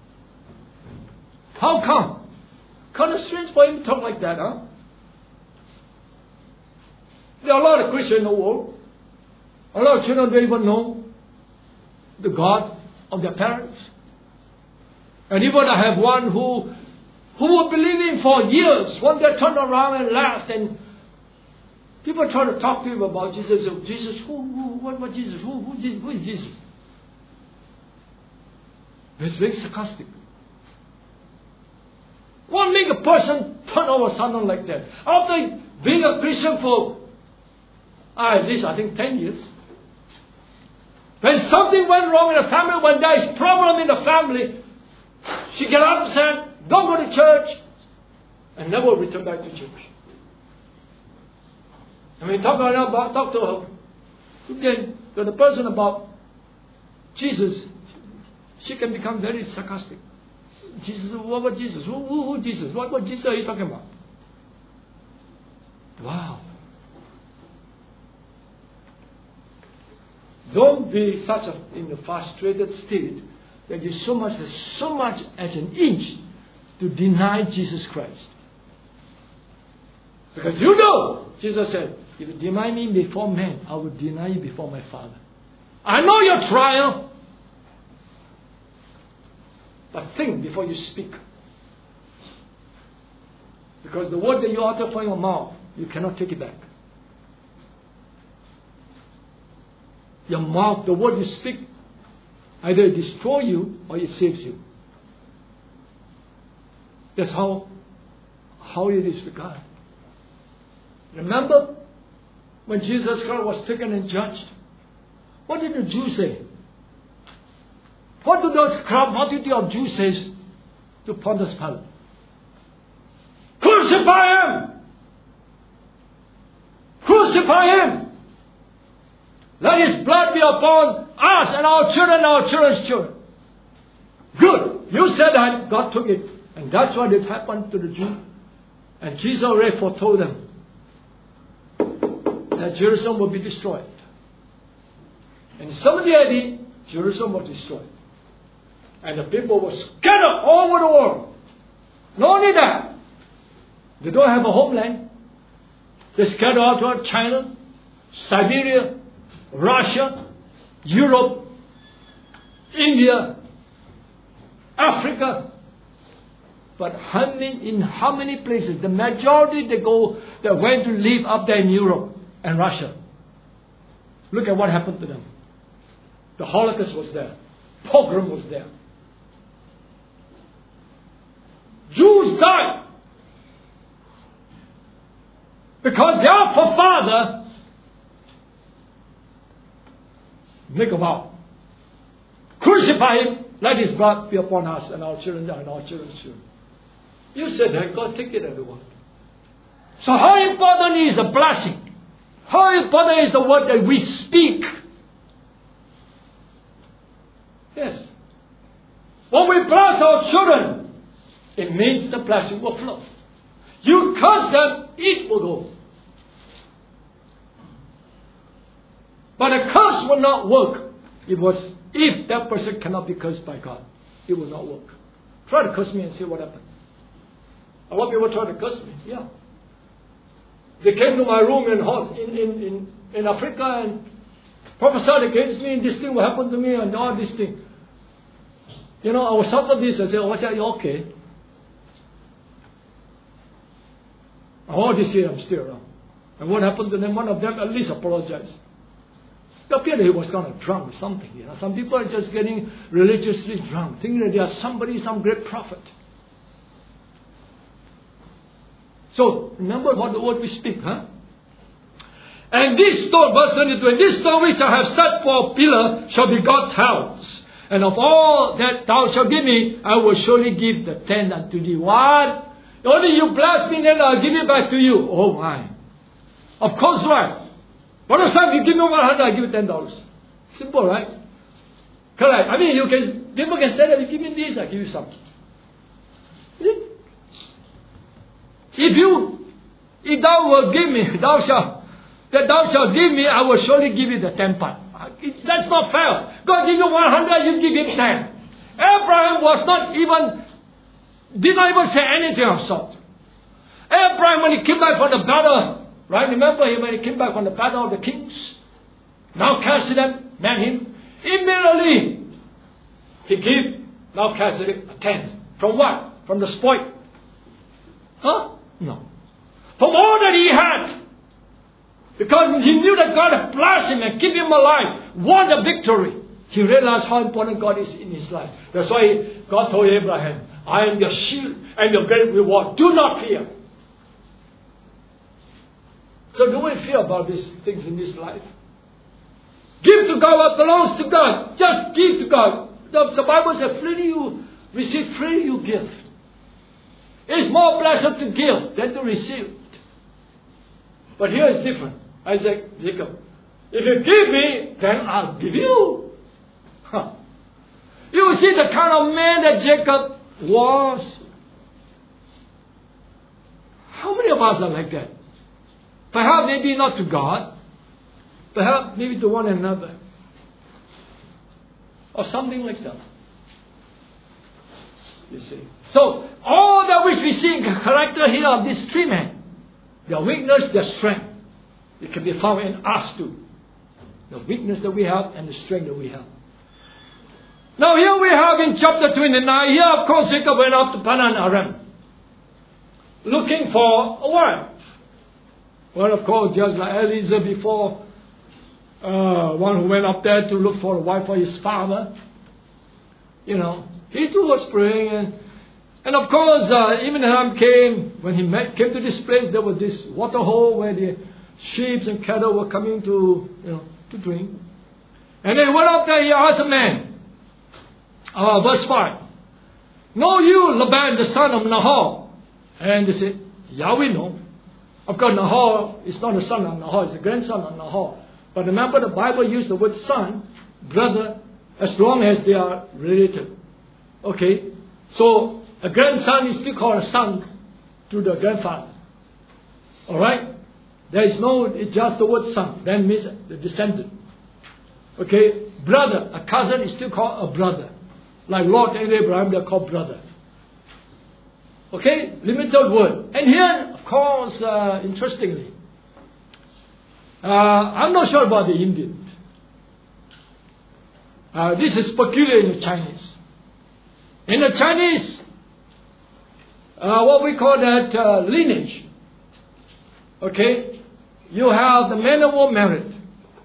How come? Kind of strange for him to talk like that, huh? There are a lot of Christians in the world. A lot of children don't even know the God of their parents. And even I have one who were believing for years. One day turned around and laughed, and people try to talk to him about Jesus. Jesus, what Jesus? Who is Jesus? It's very sarcastic. What make a person turn all of a sudden like that? After being a Christian for at least I think 10 years. When something went wrong in the family, when there is problem in the family, she get upset, don't go to church, and never return back to church. And when you talk to her, again, to the person about Jesus, she can become very sarcastic. Jesus, what about Jesus? Who Jesus? What Jesus are you talking about? Wow. Don't be such in a frustrated state that you so much as an inch to deny Jesus Christ. Because you know, Jesus said, if you deny me before men, I will deny you before my Father. I know your trial, but think before you speak. Because the word that you utter from your mouth, you cannot take it back. Your mouth, the word you speak, either it destroys you or it saves you. That's how it is with God. Remember when Jesus Christ was taken and judged? What did the Jews say? What did those crowd multitude of Jews say to Pontius Pilate? Crucify him! Crucify him! Let his blood be upon us and our children and our children's children. Good. You said that. God took it. And that's what it happened to the Jews. And Jesus already foretold them that Jerusalem will be destroyed. And 70 AD, Jerusalem was destroyed. And the people were scattered all over the world. Not only that, they don't have a homeland. They scattered out toward China, Siberia, Russia, Europe, India, Africa. But in how many places? The majority they went to live up there in Europe and Russia. Look at what happened to them. The Holocaust was there. Pogrom was there. Jews died because their forefather make a vow. Crucify him, let his blood be upon us and our children and our children's children. You said that, God take it, everyone. So how important is the blessing? How important is the word that we speak? Yes. When we bless our children, it means the blessing will flow. You curse them, it will go. But a curse will not work if that person cannot be cursed by God. It will not work. Try to curse me and see what happens. A lot of people try to curse me. Yeah. They came to my room in Africa and prophesied against me, and this thing will happen to me and all these things. You know, I was suffer this. I said, oh, are you okay? All this year I'm still around. And what happened to them? One of them at least apologized. It appeared that he was kind of drunk or something. You know, some people are just getting religiously drunk, thinking that they are somebody, some great prophet. So remember what the word we speak, huh? And this stone, verse 22, and this stone which I have set for a pillar shall be God's house. And of all that thou shalt give me, I will surely give the tenth unto thee. What? Only you bless me, then I'll give it back to you. Oh my. Of course, right? What if you give me 100, I give you $10? Simple, right? Correct. I mean, people can say that you give me this, I give you something. If thou will give me, thou shalt, that thou shalt give me, I will surely give you the 10 part. That's not fair. God give you 100, you give him 10. Abraham did not even say anything of sort. Abraham, when he came back from the battle, right? Remember him when he came back from the battle of the kings? Melchizedek met him. Immediately, he gave Melchizedek a 10. From what? From the spoil. Huh? No. From all that he had. Because he knew that God had blessed him and kept him alive. Won the victory. He realized how important God is in his life. That's why God told Abraham, I am your shield and your great reward. Do not fear. So don't we fear about these things in this life? Give to God what belongs to God. Just give to God. The Bible says, freely you receive, freely you give. It's more blessed to give than to receive. But here it's different. Isaac, Jacob, if you give me, then I'll give you. Huh. You see the kind of man that Jacob was. How many of us are like that? Perhaps maybe not to God. Perhaps maybe to one another. Or something like that. You see. So, all that which we see in the character here of these three men, their weakness, their strength, it can be found in us too. The weakness that we have and the strength that we have. Now here we have in chapter 29, here of course Jacob went up to Padan Aram, looking for a wife. Well, of course, just like Eliezer before, one who went up there to look for a wife for his father. You know, he too was praying, and of course, Abraham came, when he came to this place, there was this water hole where the sheep and cattle were coming to drink. And then he went up there, he asked a man, verse 5, know you Laban, the son of Nahor? And they said, yeah, we know. Of course, Nahor is not the son of Nahor, it's the grandson of Nahor. But remember, the Bible used the word son, brother, as long as they are related. Okay? So, a grandson is still called a son to the grandfather. Alright? There is no, it's just the word son. That means the descendant. Okay? Brother, a cousin is still called a brother. Like Lot and Abraham, they're called brother. Okay? Limited word. And here, of course, interestingly, I'm not sure about the Indian. This is peculiar in the Chinese. In the Chinese, what we call that lineage. Okay? You have the man and woman married.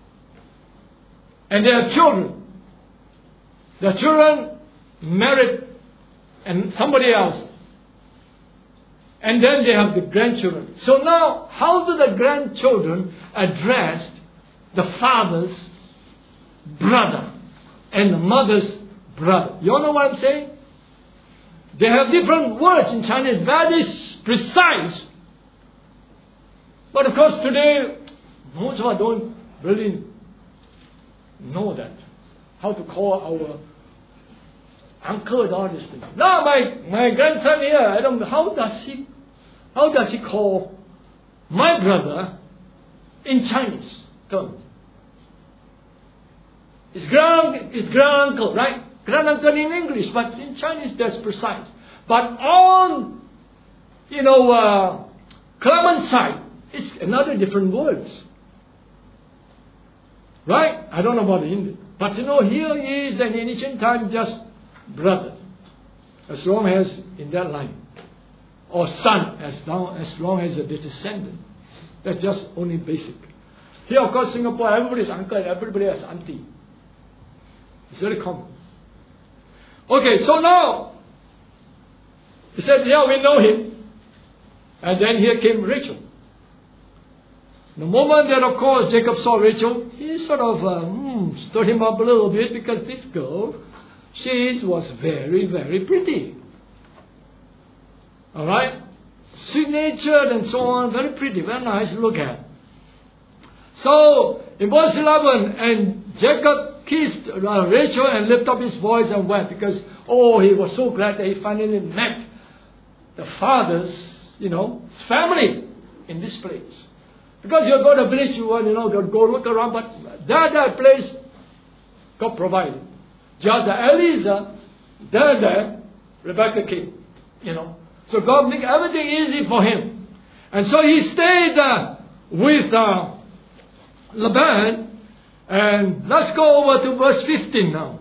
And their children. The children married and somebody else. And then they have the grandchildren. So now, how do the grandchildren address the father's brother and the mother's brother? You all know what I'm saying? They have different words in Chinese, very precise. But of course today, most of us don't really know that. How to call our uncle and all these things. Now my grandson here, I don't know, how does he call my brother in Chinese term? It's grand uncle, right? Grand uncle in English, but in Chinese that's precise. But on, Clement's side, it's another different words. Right? I don't know about the Indian. But here is an ancient time just brothers. As long as in that line. Or son, as long as the descendant. That's just only basic. Here of course Singapore, everybody is uncle, everybody is auntie. It's very common. Okay, so now, he said, yeah, we know him. And then here came Rachel. The moment that, of course, Jacob saw Rachel, he sort of stirred him up a little bit because this girl, she was very, very pretty. Alright? Sweet-natured and so on, very pretty, very nice to look at. So, in verse 11, and Jacob kissed Rachel and lifted up his voice and wept because, he was so glad that he finally met the father's, family in this place. Because you go to the village, you want, go look around, but that place, God provided. Just as Eliezer, there, Rebecca came. So God made everything easy for him. And so he stayed with Laban. And let's go over to verse 15 now.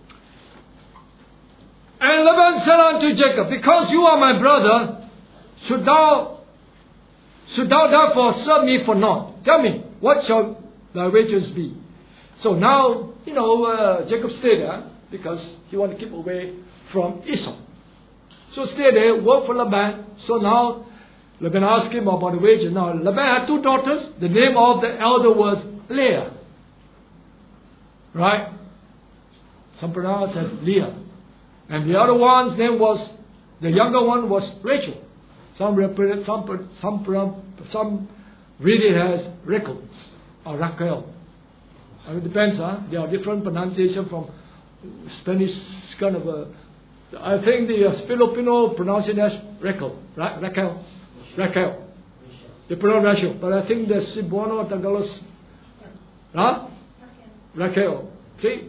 And Laban said unto Jacob, because you are my brother, should thou therefore serve me for naught? Tell me, what shall thy wages be? So now, Jacob stayed there because he wanted to keep away from Esau. So stay there, work for Laban. So now, Laban asked him about the wages. Now, Laban had 2 daughters. The name of the elder was Leah. Right? Some pronounce it Leah. And the other one's name was, the younger one was Rachel. Some read it as Rachel or Raquel. It depends, There are different pronunciations from Spanish kind of I think the Filipino pronounce it as Rachel. Raquel. They pronounce Rachel. But I think the Cebuano Tagalog, Raquel. See?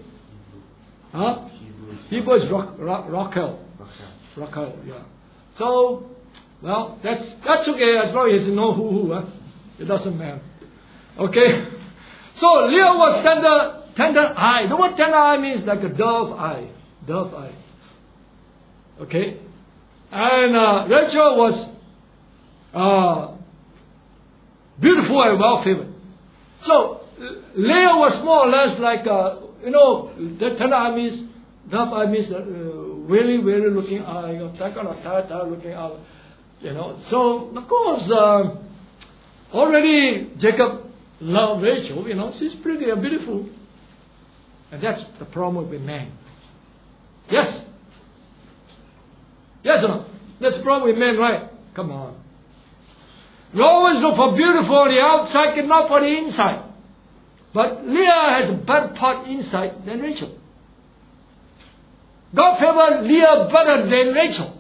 Hebrew is Raquel. Raquel, yeah. So, well, that's okay as long as you know who. It doesn't matter. Okay? So, Leah was tender eye. The word tender eye means like a dove eye. Dove eye. Okay? And Rachel was beautiful and well favored. So, Leah was more or less like, the tender eye means, dove eye means really, really looking eye, that kind of tired looking eye, So, of course, already Jacob loved Rachel, she's pretty and beautiful. And that's the problem with men. Yes? Yes or no? That's the problem with men, right? Come on. You always look for beautiful on the outside and not for the inside. But Leah has a better part inside than Rachel. God favored Leah better than Rachel.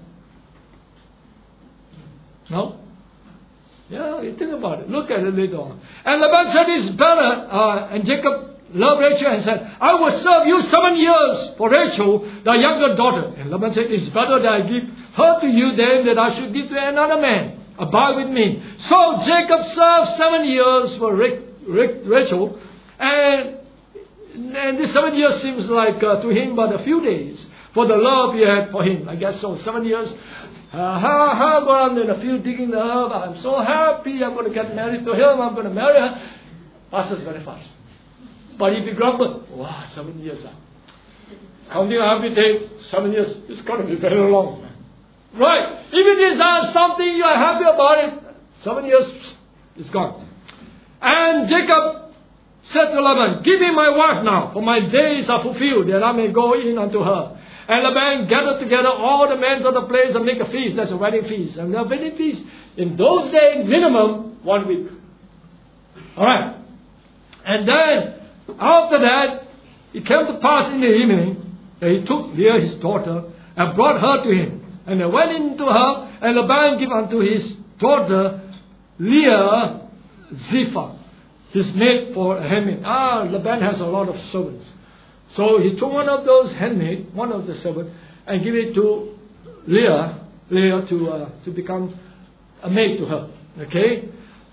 No? Yeah, you think about it. Look at it later on. And Laban said it's better. And Jacob loved Rachel and said, I will serve you 7 years for Rachel, the younger daughter. And Laban said, it's better that I give her to you than that I should give to another man. Abide with me. So Jacob served 7 years for Rachel. And this 7 years seems like to him but a few days for the love he had for him. I guess so. 7 years. Go on in the field digging the herb. I'm so happy. I'm going to get married to him. I'm going to marry her. Passes very fast. But if you grumble, wow, 7 years. Counting every day, 7 years. It's going to be very long. Right. If it is something you are happy about it, 7 years, it's gone. And Jacob said to Laban, give me my wife now, for my days are fulfilled, that I may go in unto her. And Laban gathered together all the men of the place and make a feast. That's a wedding feast. And the wedding feast, in those days, minimum 1 week. Alright. And then, after that, it came to pass in the evening that he took Leah his daughter and brought her to him. And they went into her, and Laban gave unto his daughter Leah Zilpah, his maid for a handmaid. Laban has a lot of servants. So he took one of those handmaid, one of the servants, and gave it to Leah to become a maid to her. Okay?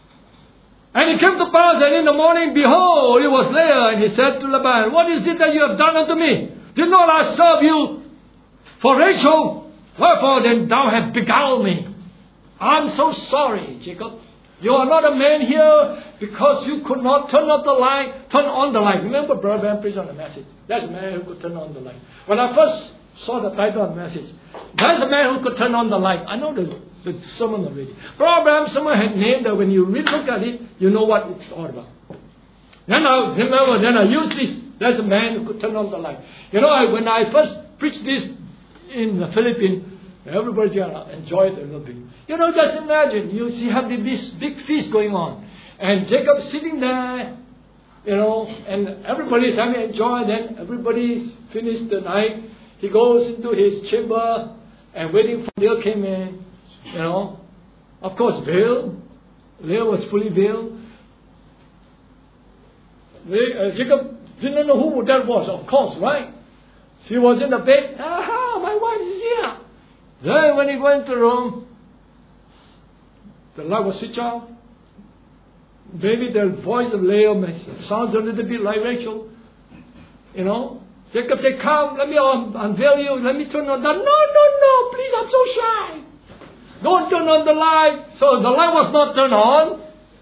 And it came to pass that in the morning, behold, it was Leah, and he said to Laban, what is it that you have done unto me? Did not I serve you for Rachel? Wherefore then thou hast beguiled me. I'm so sorry, Jacob. You are not a man here because you could not turn on the light. Remember Brother Ben preached on the message. That's a man who could turn on the light. When I first saw the title of the message, that's a man who could turn on the light. I know the sermon already. Brother someone had named that when you look at it, you know what it's all about. Then I used this. There's a man who could turn on the light. When I first preached this in the Philippines, everybody enjoyed it a little bit. Just imagine, you have this big feast going on. And Jacob sitting there, and everybody's having enjoy. Then everybody's finished the night. He goes into his chamber and waiting for Leah came in. Of course, veiled. Leah was fully veiled. Jacob didn't know who that was, of course, right? She was in the bed. Aha, my wife is here. Then when he went to the room, the light was switched off. Maybe the voice of Leah sounds a little bit like Rachel. You know, Jacob said, come, let me unveil you. Let me turn on the... No, please, I'm so shy. Don't turn on the light. So the light was not turned on.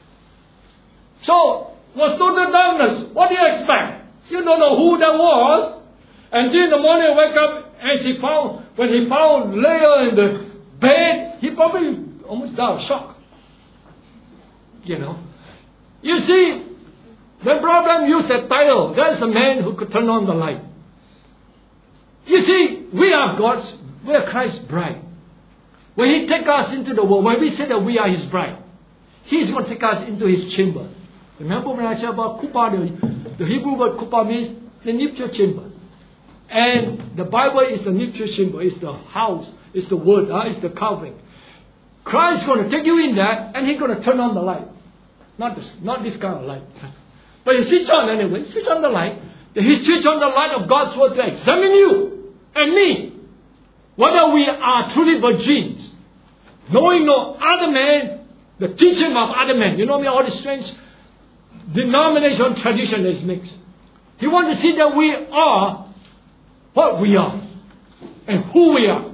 So, was total darkness. What do you expect? You don't know who that was. And then in the morning, wake up, and when he found Leah in the bed, he probably almost died of shock. You know. You see, when Abraham used that title, there's a man who could turn on the light. You see, we are Christ's bride. When He takes us into the world, when we say that we are His bride, He's going to take us into His chamber. Remember when I said about kuppah, the Hebrew word kuppah means the nuptial chamber. And the Bible is the nuptial chamber, it's the house, it's the word, it's the covering. Christ is going to take you in there, and He's going to turn on the light. Not this kind of light. But He switch on anyway, switch on the light. He switch on the light of God's word to examine you and me. Whether we are truly virgins, knowing no other man, the teaching of other men. You know me, all the strange denomination tradition is mixed. He wants to see that we are what we are and who we are.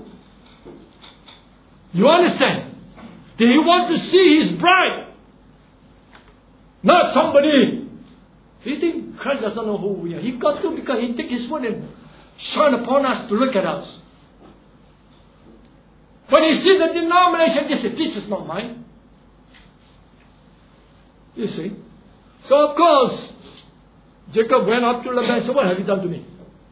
You understand? That He wants to see His bride, not somebody. He thinks Christ doesn't know who we are. He got to, because He takes His word and shine upon us to look at us. When He sees the denomination, He says, this is not mine. You see? So of course, Jacob went up to Laban and said, what have you done to me?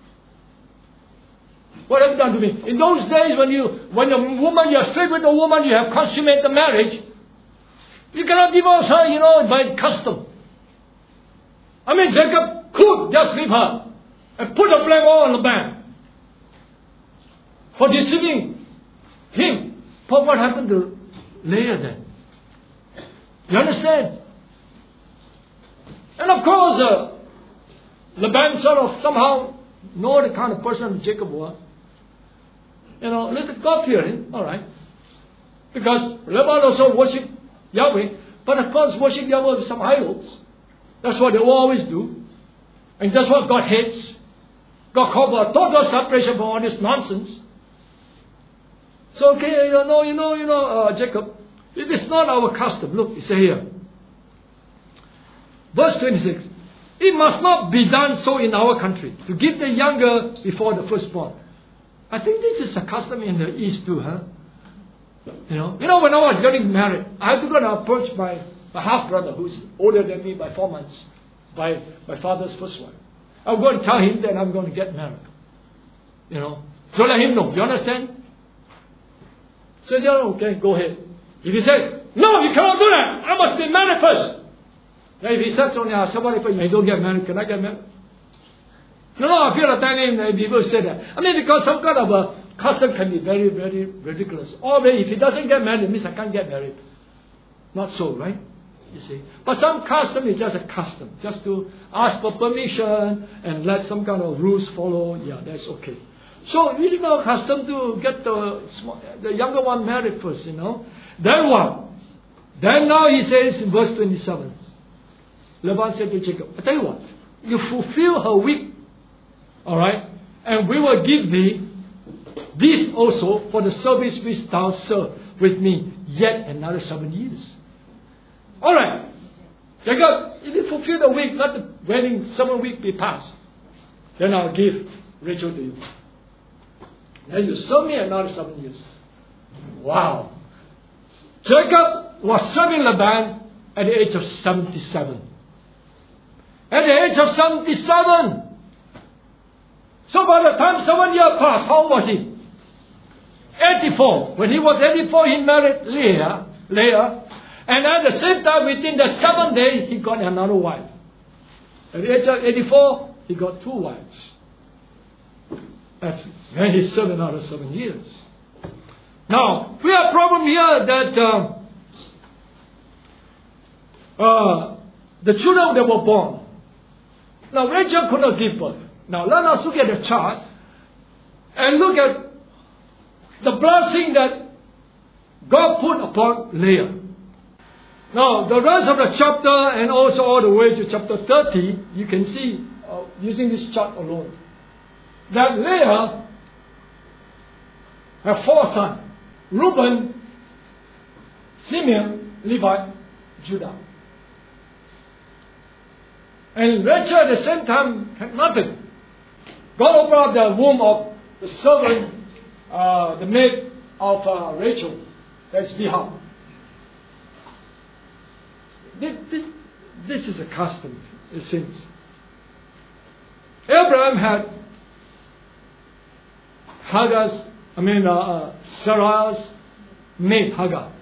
What have you done to me? In those days when a woman, you're slave with a woman, you have consummated the marriage, you cannot divorce her, by custom. I mean, Jacob could just leave her and put a blame all on Laban for deceiving him. But what happened to Leah then? You understand? And of course, Laban sort of somehow know the kind of person Jacob was. Little God-fearing, all right. Because Laban also worshipped Yahweh, but of course worship Yahweh with some idols. That's what they always do. And that's what God hates. God called for a total separation from all this nonsense. So, okay, Jacob, it is not our custom. Look, it says here. Verse 26. It must not be done so in our country, to give the younger before the firstborn. I think this is a custom in the East too, huh? When I was getting married, I had to go and approach my half-brother, who's older than me by 4 months, by my father's first wife. I'm going to tell him that I'm going to get married. So let him know. You understand? So he said, okay, go ahead. If he says, no, you cannot do that. I must be married first. Now if he says only, I said, what if I don't get married? Can I get married? No, I feel a time people say that. I mean, because some kind of a custom can be very, very ridiculous. Or if he doesn't get married, it means I can't get married. Not so, right? You see. But some custom is just a custom. Just to ask for permission and let some kind of rules follow. Yeah, that's okay. So we did not custom to get the younger one married first, Then what? Then now he says in verse 27. Laban said to Jacob, I tell you what. You fulfill her week. Alright? And we will give thee this also for the service which thou serve with me yet another 7 years. Alright. Jacob, if you fulfill the week, let the wedding 7 weeks be passed. Then I'll give Rachel to you. Then you serve me another 7 years. Wow. Jacob was serving Laban at the age of 77. At the age of 77. So by the time 7 years passed, how old was he? 84. When he was 84, he married Leah. And at the same time, within the 7th day, he got another wife. At the age of 84, he got 2 wives. That's when he served another 7 years. Now, we have a problem here that the children that were born, Now Rachel could not give birth. Now let us look at the chart and look at the blessing that God put upon Leah. Now the rest of the chapter and also all the way to chapter 30, you can see using this chart alone that Leah had 4 sons: Reuben, Simeon, Levi, Judah. And Rachel at the same time had nothing. God opened up the womb of the servant, the maid of Rachel, that's Bilhah. This is a custom, it seems. Abraham had Sarah's maid, Hagar.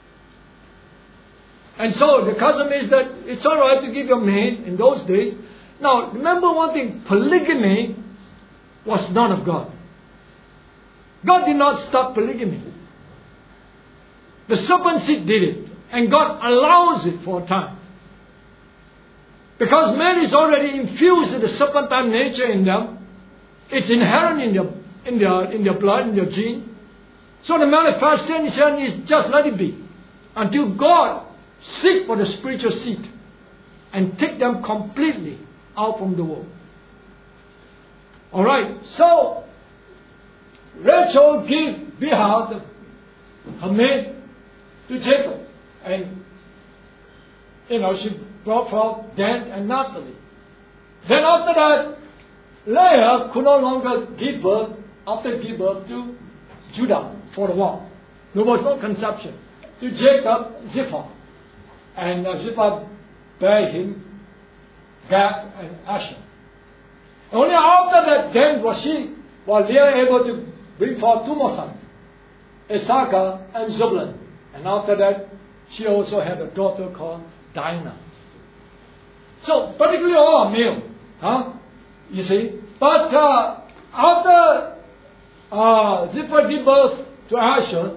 And so the custom is that it's all right to give your maid in those days. Now, remember one thing, polygamy was not of God. God did not stop polygamy. The serpent seed did it, and God allows it for a time. Because man is already infused with the serpentine nature in them. It's inherent in their blood, in their gene. So the manifestation is just let it be. Until God seek for the spiritual seed and take them completely out from the world. Alright, so Rachel gave Bilhah, her maid, to Jacob. And, she brought forth Dan and Naphtali. Then after that, Leah could no longer give birth to Judah for a while. There was no conception. To Jacob, Zilpah. And Zilpah bare him Gad and Asher. Only after that then was Leah able to bring forth 2 more sons, Issachar and Zebulun. And after that, she also had a daughter called Dinah. So, particularly all are male. You see. But after Zilpah gave birth to Asher,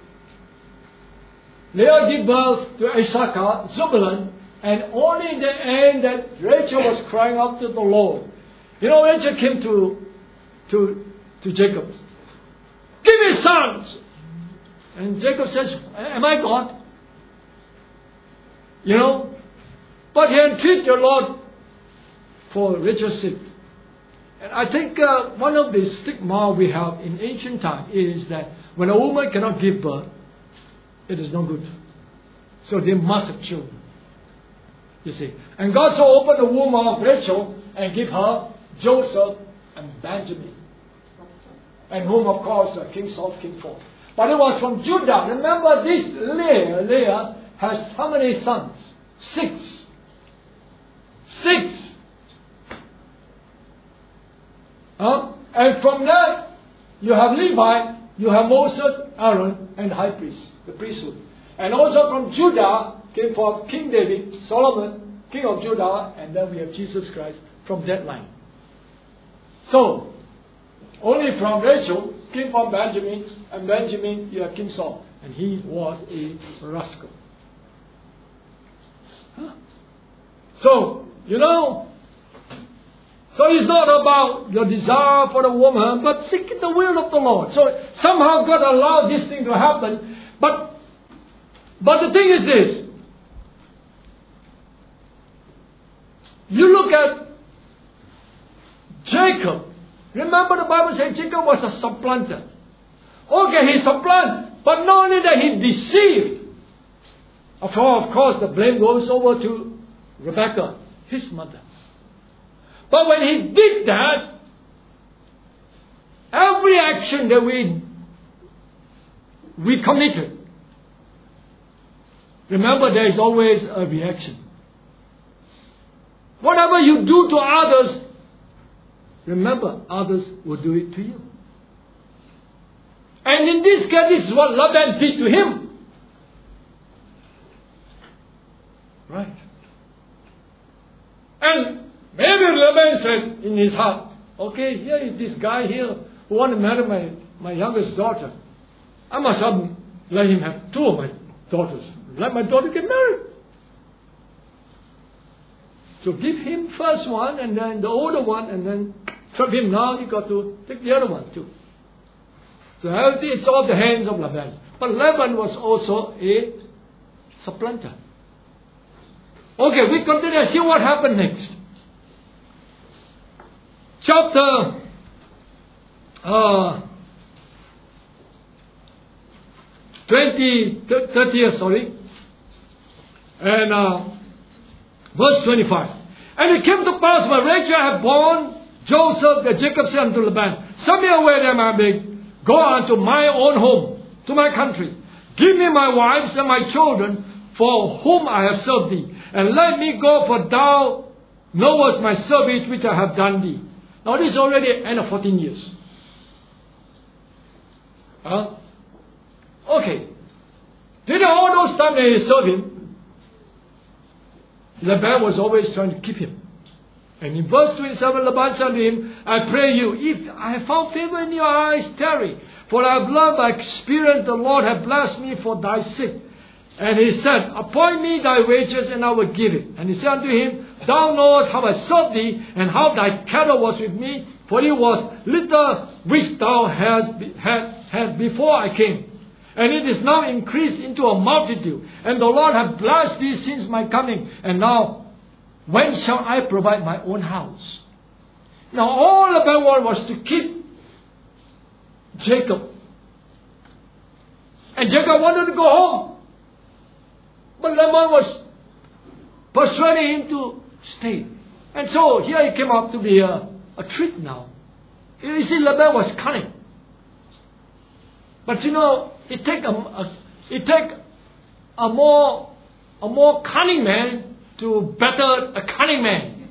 Leah gave birth to Issachar, Zebulun, and only in the end that Rachel was crying out to the Lord. Rachel came to Jacob. Give me sons! And Jacob says, am I God? But he entreated the Lord for Rachel's sake. And I think one of the stigma we have in ancient time is that when a woman cannot give birth, it is no good. So they must have children. You see. And God so opened the womb of Rachel and gave her Joseph and Benjamin. And whom of course King Saul came forth. But it was from Judah. Remember this Leah has how many sons? 6. 6. And from that you have Levi, you have Moses, Aaron, and the high priest, the priesthood. And also from Judah came forth King David, Solomon, King of Judah, and then we have Jesus Christ from that line. So, only from Rachel came from Benjamin, and Benjamin you have King Saul, and he was a rascal. So, so it's not about your desire for the woman, but seeking the will of the Lord. So somehow God allowed this thing to happen. But the thing is this. You look at Jacob. Remember the Bible says Jacob was a supplanter. Okay, he supplanted. But not only that, he deceived. Of course, the blame goes over to Rebekah, his mother. But when he did that, every action that we committed, remember there is always a reaction. Whatever you do to others, remember others will do it to you. And in this case, this is what Laban did to him. Right. And maybe Laban said in his heart, okay, here is this guy here who wants to marry my youngest daughter. I must let him have 2 of my daughters. Let my daughter get married. So give him first one, and then the older one, and then from him now you got to take the other one too. So everything, it's all the hands of Laban. But Laban was also a supplanter. Okay, we continue to see what happened next. Chapter 30, and verse 25. And it came to pass when Rachel had born Joseph, that Jacob said unto Laban, send me away that I may go unto my own home, to my country. Give me my wives and my children, for whom I have served thee. And let me go, for thou knowest my service which I have done thee. Now this is already end of 14 years. Okay. During all those times they served him, Laban was always trying to keep him. And in verse 27, Laban said to him, I pray you, if I have found favor in your eyes, tarry. For I have loved thy experience, the Lord hath blessed me for thy sake. And he said, appoint me thy wages, and I will give it. And he said unto him, thou knowest how I served thee, and how thy cattle was with me, for it was little which thou had before I came. And it is now increased into a multitude. And the Lord hath blessed thee since my coming. And now, when shall I provide my own house? Now all Laban wanted was to keep Jacob. And Jacob wanted to go home. But Laban was persuading him to stay. And so here it came up to be a trick now. You see, Laban was cunning. But you know, it take a more cunning man to better a cunning man.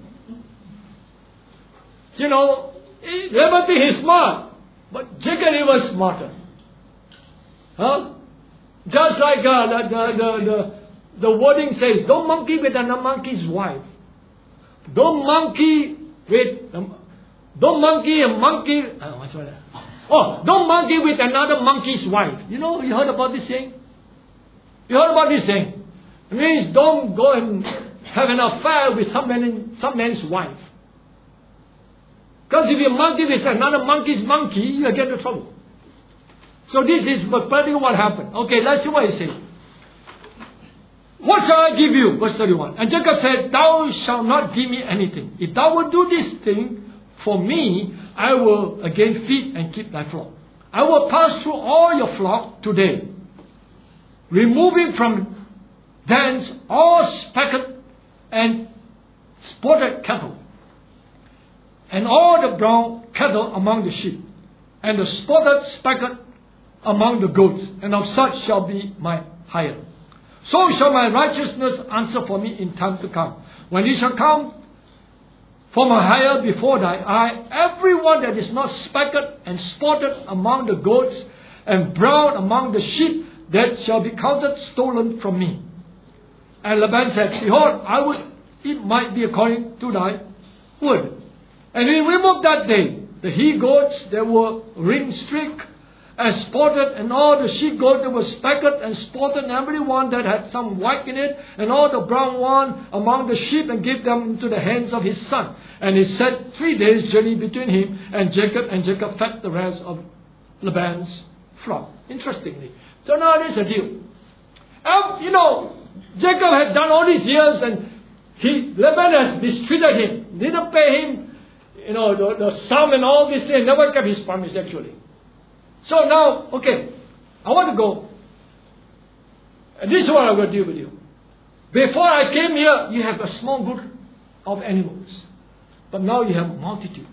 You know, Laban is smart, but Jacob he was smarter. Huh? Just like the wording says, don't monkey with a monkey's wife. Don't monkey with another monkey's wife. You know, you heard about this saying? You heard about this saying? It means don't go and have an affair with some man's wife. Because if you monkey with another monkey's monkey, you'll get into trouble. So this is practically what happened. Okay, let's see what he says. What shall I give you? Verse 31. And Jacob said, thou shalt not give me anything. If thou wilt do this thing for me, I will again feed and keep thy flock. I will pass through all your flock today, removing from thence all speckled and spotted cattle, and all the brown cattle among the sheep, and the spotted speckled among the goats, and of such shall be my hire. So shall my righteousness answer for me in time to come. When he shall come for my hire before thy eye, everyone that is not speckled and spotted among the goats, and brown among the sheep, that shall be counted stolen from me. And Laban said, behold, it might be according to thy word. And he removed that day the he goats that were ring-streaked and spotted, and all the she goats that were speckled and spotted, and every one that had some white in it, and all the brown one among the sheep, and gave them into the hands of his son. And he set 3 days' journey between him and Jacob fed the rest of Laban's flock. Interestingly. So now there's a deal. You know, Jacob had done all these years, and Laban has mistreated him. Didn't pay him, you know, the sum and all this thing. Never kept his promise actually. So now, okay, I want to go. And this is what I'm going to do with you. Before I came here, you have a small group of animals. But now you have a multitude.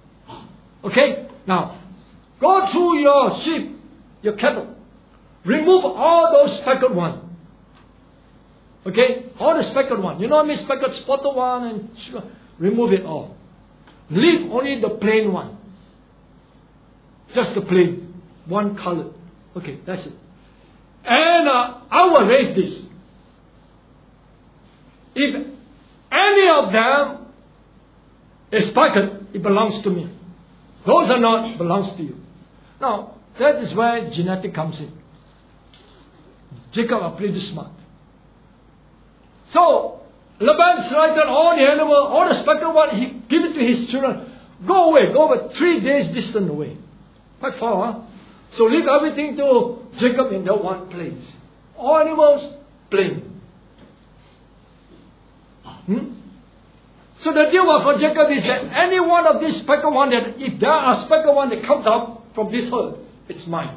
Okay? Now, go through your sheep, your cattle. Remove all those speckled ones. Okay? All the speckled ones. You know what I mean? Speckled, spotted one, and remove it all. Leave only the plain one. Just the plain. One color. Okay, that's it. And I will raise this. If any of them is speckled, it belongs to me. Those are not, belongs to you. Now, that is where genetic comes in. Jacob are pretty smart. So, Laban selected all the animal, all the speckled one, he gave it to his children. Go away, 3 days distant away. Quite far, huh? So leave everything to Jacob in that one place. All animals, plain. So the deal for Jacob is that any one of these speckled one, that if there are speckled one that comes out from this herd, it's mine.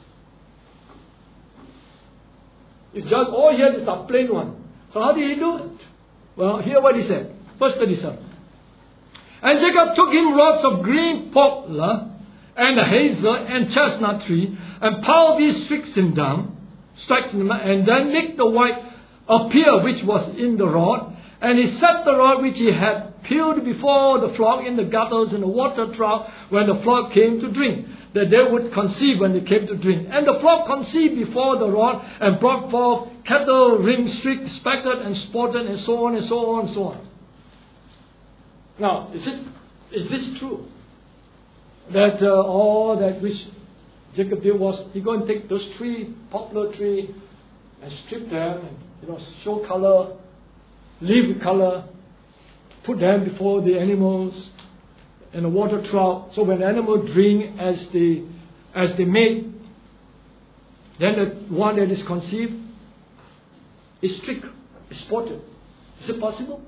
It's just all here is a plain one. So how did he do it? Well, hear what he said. Verse 37. And Jacob took him rods of green poplar and a hazel and chestnut tree, and piled these sticks in them, and then make the white appear which was in the rod. And he set the rod which he had peeled before the flock in the gutters in the water trough when the flock came to drink, that they would conceive when they came to drink. And the flock conceived before the rod, and brought forth cattle, ring-streaked, speckled, and spotted, and so on, and so on, and so on. Now, is this true? That all that which Jacob did was, he go and take those poplar tree, and strip them, and show color, leave the color, put them before the animals in a water trough, so when the animal drink as they mate, then the one that is conceived is strict, is spotted. Is it possible?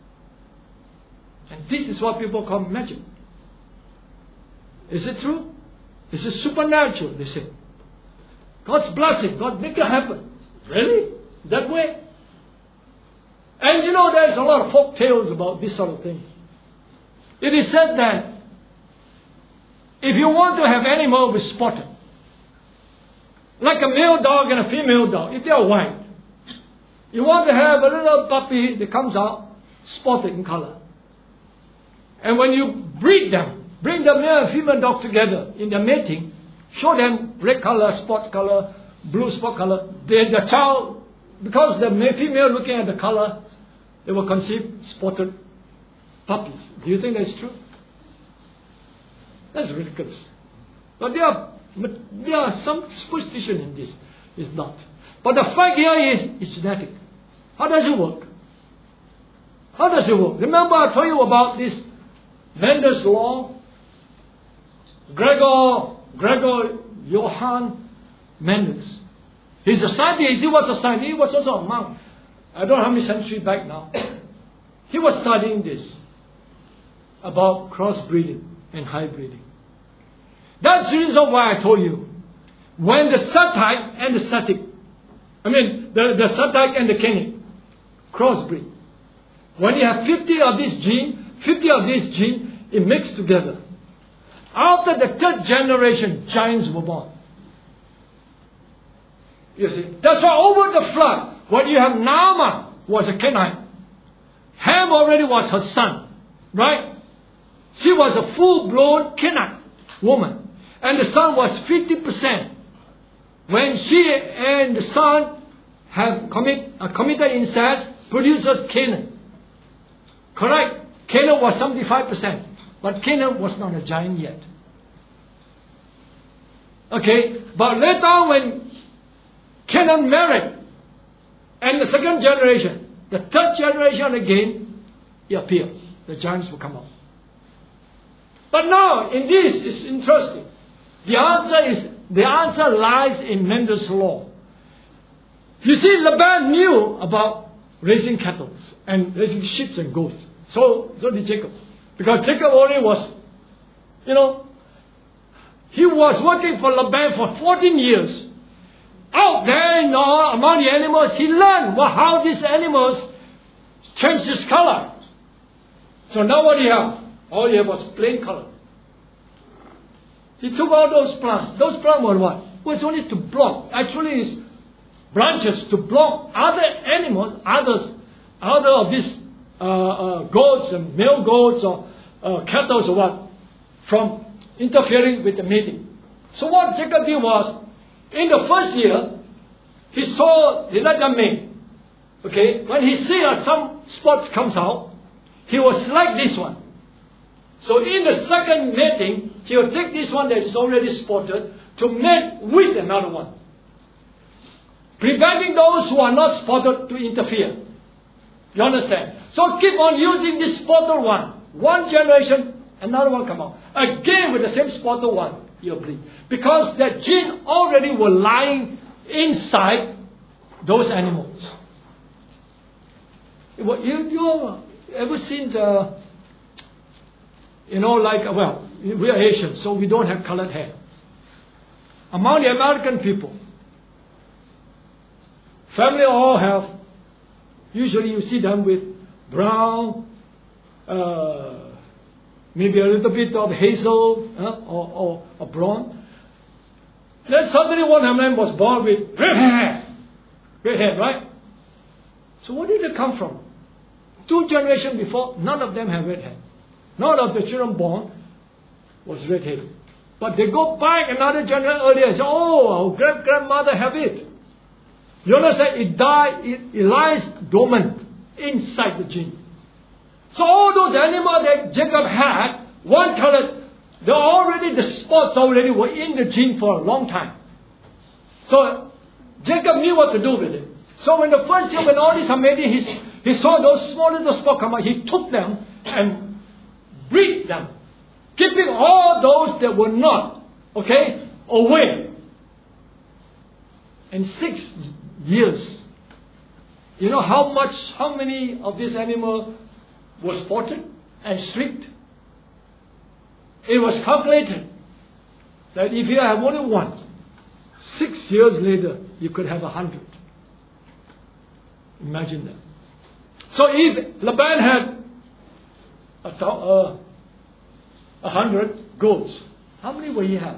And this is what people call magic. Is it true? Is it supernatural, they say. God's blessing, God make it happen. Really? That way? And there's a lot of folk tales about this sort of thing. It is said that if you want to have animal with spotted, like a male dog and a female dog, if they are white, you want to have a little puppy that comes out spotted in color. And when you breed them, bring the male and female dog together in their mating, show them red color, spot color, blue spot color, the child, because the female looking at the color, they will conceive spotted puppies. Do you think that's true? That's ridiculous. But there are some superstition in this. It's not. But the fact here is it's genetic. How does it work? How does it work? Remember I told you about this Mendel's law? Gregor Johann Mendel. He's a scientist. He was a scientist. He was also a monk. I don't know how many centuries back now. He was studying this about crossbreeding and hybriding. That's the reason why I told you, when the Satyke and the Satyk, the Satyke and the Kenik crossbreed, when you have 50 of this gene, it mixes together. After the third generation, giants were born. You see, that's why over the flood, when you have Naamah was a Kenite, Ham already was her son, right? She was a full-blown Kenite woman, and the son was 50%. When she and the son have committed incest, produces Canaan. Correct? Canaan was 75%, but Canaan was not a giant yet. Okay, but later on when Canaan married, and the second generation, the third generation again, he appeared. The giants will come up. But now, in this, it's interesting. The answer lies in Mendel's law. You see, Laban knew about raising cattle and raising sheep and goats. So did Jacob. Because Jacob already was, he was working for Laban for 14 years. Out there, among the animals, he learned how these animals change this color. So now what do you have? All you have was plain color. He took all those plants. Those plants were what? Well, it's only to block. Actually, it's branches to block other animals, other of these goats and male goats or cattle or what, from interfering with the mating. So what Jacob did was, in the first year, he let them mate. Okay, when he see some spots comes out, he will select this one. So in the second mating, he will take this one that is already spotted to mate with another one, preventing those who are not spotted to interfere. You understand? So keep on using this spotted one. One generation, another one come out. Again with the same spotted one, you'll bleed. Because that gene already were lying inside those animals. You ever seen the, we are Asian, so we don't have colored hair. Among the American people, family all have, usually you see them with brown, maybe a little bit of hazel or blonde. Then suddenly one of them was born with red hair, right? So where did it come from? 2 generations before, none of them had red hair. None of the children born was red-headed. But they go back another generation earlier and say, oh, our great-grandmother have it. You understand? It died, it lies dormant inside the gene. So all those animals that Jacob had, one colored, the spots already were in the gene for a long time. So Jacob knew what to do with it. So when the first year, when all these are made, he saw those small little spots come out, he took them and breed them, keeping all those that were not, away. And 6 years, you know how many of these animals were spotted and streaked? It was calculated that if you have only one, 6 years later, you could have 100. Imagine that. So if Laban had 100 goats, how many will he have?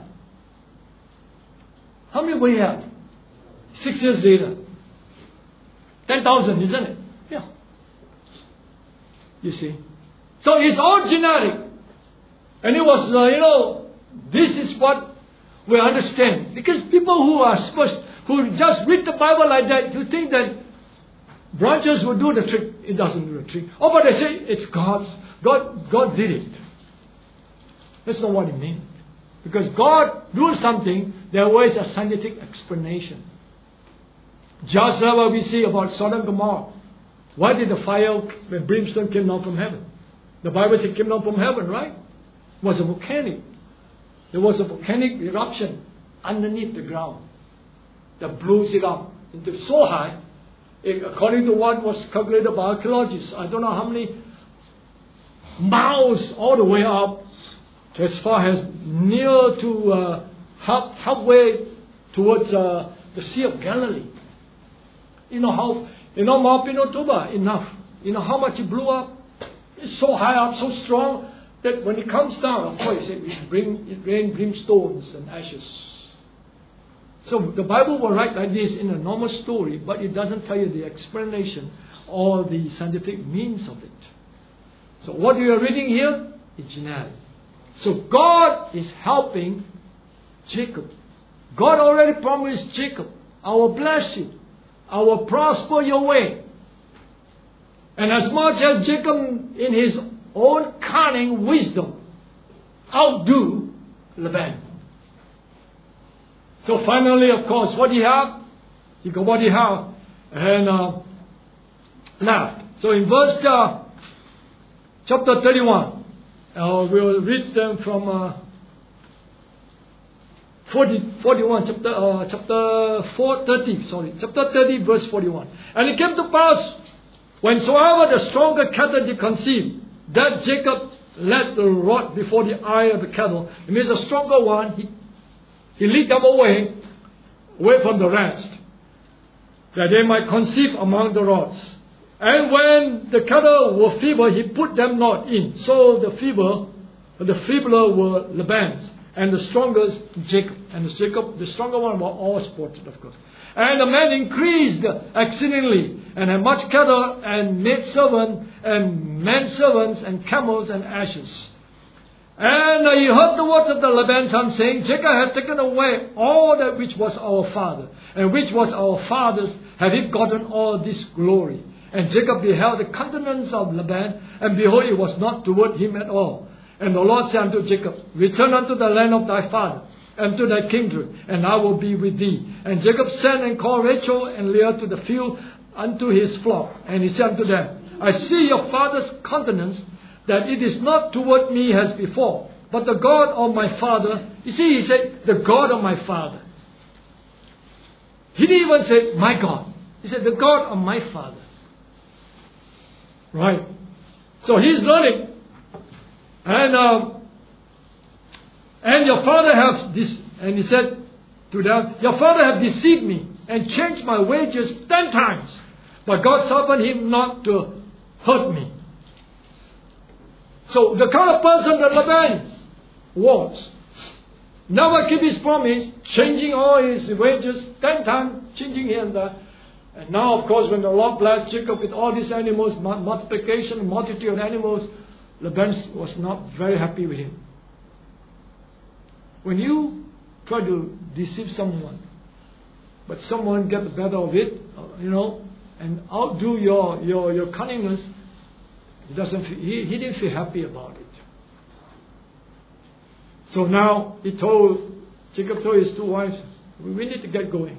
How many will he have? 6 years later. 10,000, isn't it? Yeah. You see. So it's all genetic. And it was, this is what we understand. Because people who just read the Bible like that, you think that branches will do the trick. It doesn't do the trick. Oh, but they say it's God did it. That's not what it means. Because God does something, there was a scientific explanation. Just like what we see about Sodom and Gomorrah. Why did the fire when brimstone came down from heaven? The Bible said it came down from heaven, right? It was a volcanic. There was a volcanic eruption underneath the ground that blew it up into so high. According to what was calculated by archaeologists, I don't know how many miles all the way up to as far as near to halfway towards the Sea of Galilee. You know Mount Pinatubo, enough. You know how much it blew up? It's so high up, so strong, that when it comes down, of course, it rained brimstones and ashes. So the Bible will write like this in a normal story, but it doesn't tell you the explanation or the scientific means of it. So what we are reading here is genetic. So God is helping Jacob. God already promised Jacob, I will bless you. I will prosper your way. And as much as Jacob in his own cunning wisdom outdo Laban. So finally, of course, what he had? He got what he had and left. So in verse chapter 31, we'll read them from 41, chapter 30, verse 41. And it came to pass, whensoever the stronger cattle did conceive, that Jacob led the rod before the eye of the cattle. It means the stronger one, he lead them away from the rest, that they might conceive among the rods. And when the cattle were feeble, he put them not in. So the feebler were Laban's, and the strongest Jacob. And the stronger one were all spotted, of course. And the man increased exceedingly, and had much cattle, and maid servant, and men servants, and camels, and ashes. And he heard the words of the Laban son, saying, Jacob hath taken away all that which was our father, and which was our father's, hath he gotten all this glory. And Jacob beheld the countenance of Laban, and behold, it was not toward him at all. And the Lord said unto Jacob, return unto the land of thy father, and to thy kindred, and I will be with thee. And Jacob sent and called Rachel and Leah to the field unto his flock. And he said unto them, I see your father's countenance, that it is not toward me as before, but the God of my father. You see, he said, the God of my father. He didn't even say, my God. He said, the God of my father. Right. So he's learning. And your father has this, and he said to them, your father has deceived me and changed my wages 10 times. But God suffered him not to hurt me. So the kind of person that Laban was, never keep his promise, changing all his wages 10 times, changing here and there. And now, of course, when the Lord blessed Jacob with all these animals, multiplication, multitude of animals, Laban was not very happy with him. When you try to deceive someone, but someone get the better of it, and outdo your cunningness, he didn't feel happy about it. So now Jacob told his 2 wives, we need to get going.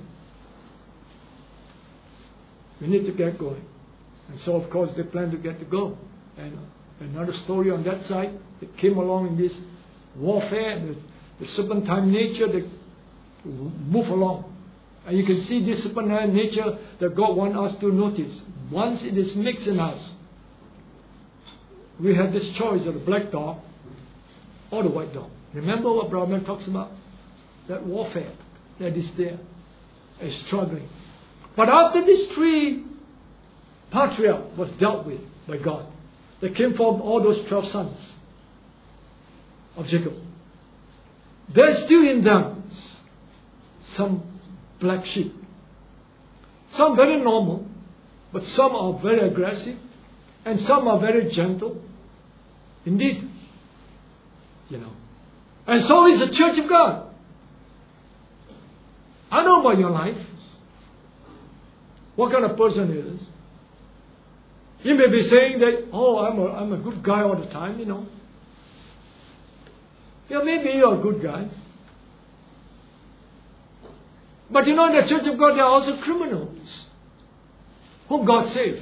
We need to get going. And so, of course, they planned to get to go. And another story on that side, they came along in this warfare, the serpentine nature, they move along. And you can see this serpentine nature that God wants us to notice. Once it is mixed in us, we have this choice of the black dog or the white dog. Remember what Brahman talks about? That warfare that is there, is struggling. But after these 3 patriarchs was dealt with by God, they came from all those 12 sons of Jacob. There's still in them some black sheep. Some very normal, but some are very aggressive, and some are very gentle. Indeed. And so is the church of God. I know about your life. What kind of person he is. He may be saying that, I'm a good guy all the time, Yeah, maybe you're a good guy. But in the church of God, there are also criminals whom God saved.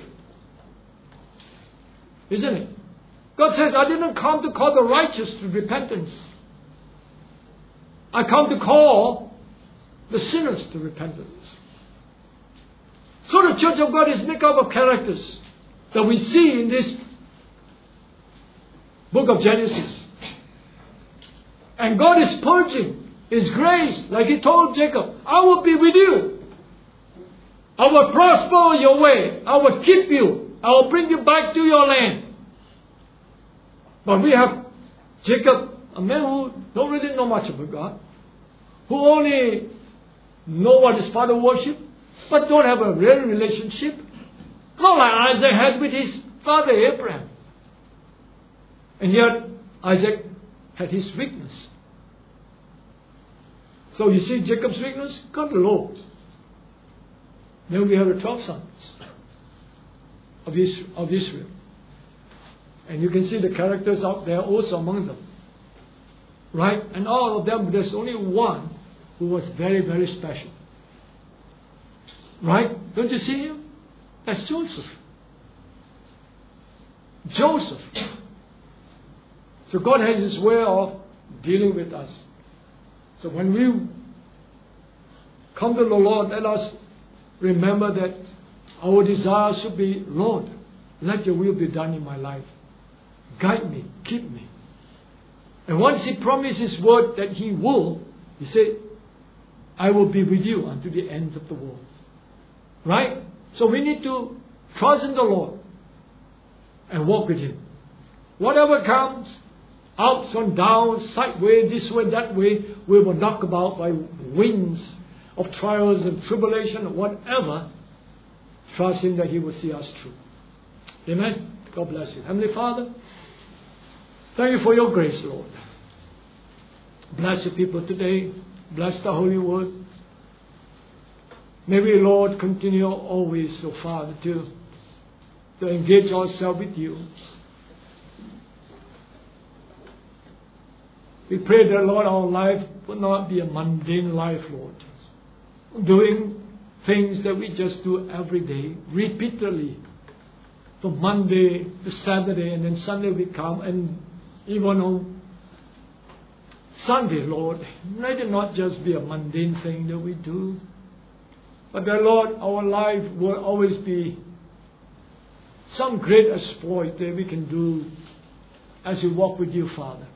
Isn't it? God says, I didn't come to call the righteous to repentance. I come to call the sinners to repentance. So the church of God is made up of characters that we see in this book of Genesis. And God is purging His grace, like He told Jacob, I will be with you. I will prosper your way. I will keep you. I will bring you back to your land. But we have Jacob, a man who don't really know much about God, who only know what his father worshipped, but don't have a real relationship. Not like Isaac had with his father Abraham. And yet Isaac had his weakness. So you see Jacob's weakness? God the Lord. Then we have the 12 sons of Israel. And you can see the characters out there also among them. Right? And all of them, there's only one who was very, very special. Right? Don't you see him? That's Joseph. Joseph. So God has His way of dealing with us. So when we come to the Lord, let us remember that our desire should be, Lord, let your will be done in my life. Guide me, keep me. And once He promised His word that He will, He said, I will be with you unto the end of the world. Right? So we need to trust in the Lord and walk with Him. Whatever comes, ups and downs, sideways, this way, that way, we will knock about by winds of trials and tribulation, whatever. Trust Him that He will see us through. Amen? God bless you. Heavenly Father, thank you for your grace, Lord. Bless your people today. Bless the Holy Word. May we, Lord, continue always, so Father, to engage ourselves with you. We pray that, Lord, our life will not be a mundane life, Lord. Doing things that we just do every day, repeatedly, from Monday to Saturday, and then Sunday we come, and even on Sunday, Lord, let it not just be a mundane thing that we do, but that, Lord, our life will always be some great exploit that we can do as we walk with you, Father.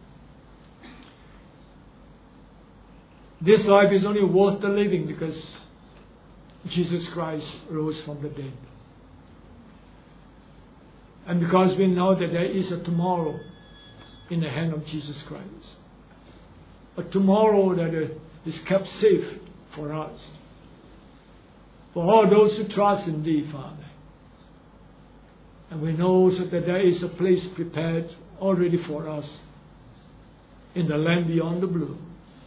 This life is only worth the living because Jesus Christ rose from the dead. And because we know that there is a tomorrow in the hand of Jesus Christ. A tomorrow that is kept safe for us. For all those who trust in Thee, Father. And we know that there is a place prepared already for us in the land beyond the blue.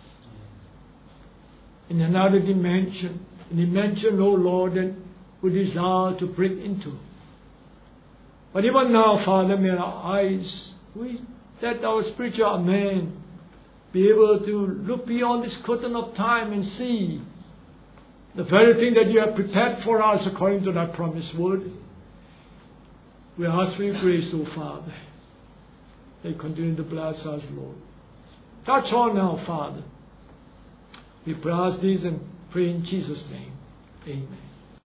In another dimension. An dimension, oh Lord, that we desire to break into. But even now, Father, may our eyes, let our spiritual man be able to look beyond this curtain of time and see the very thing that you have prepared for us according to that promised word. We ask for your grace, O Father. May continue to bless us, Lord. Touch on now, Father. We ask this and pray in Jesus' name. Amen.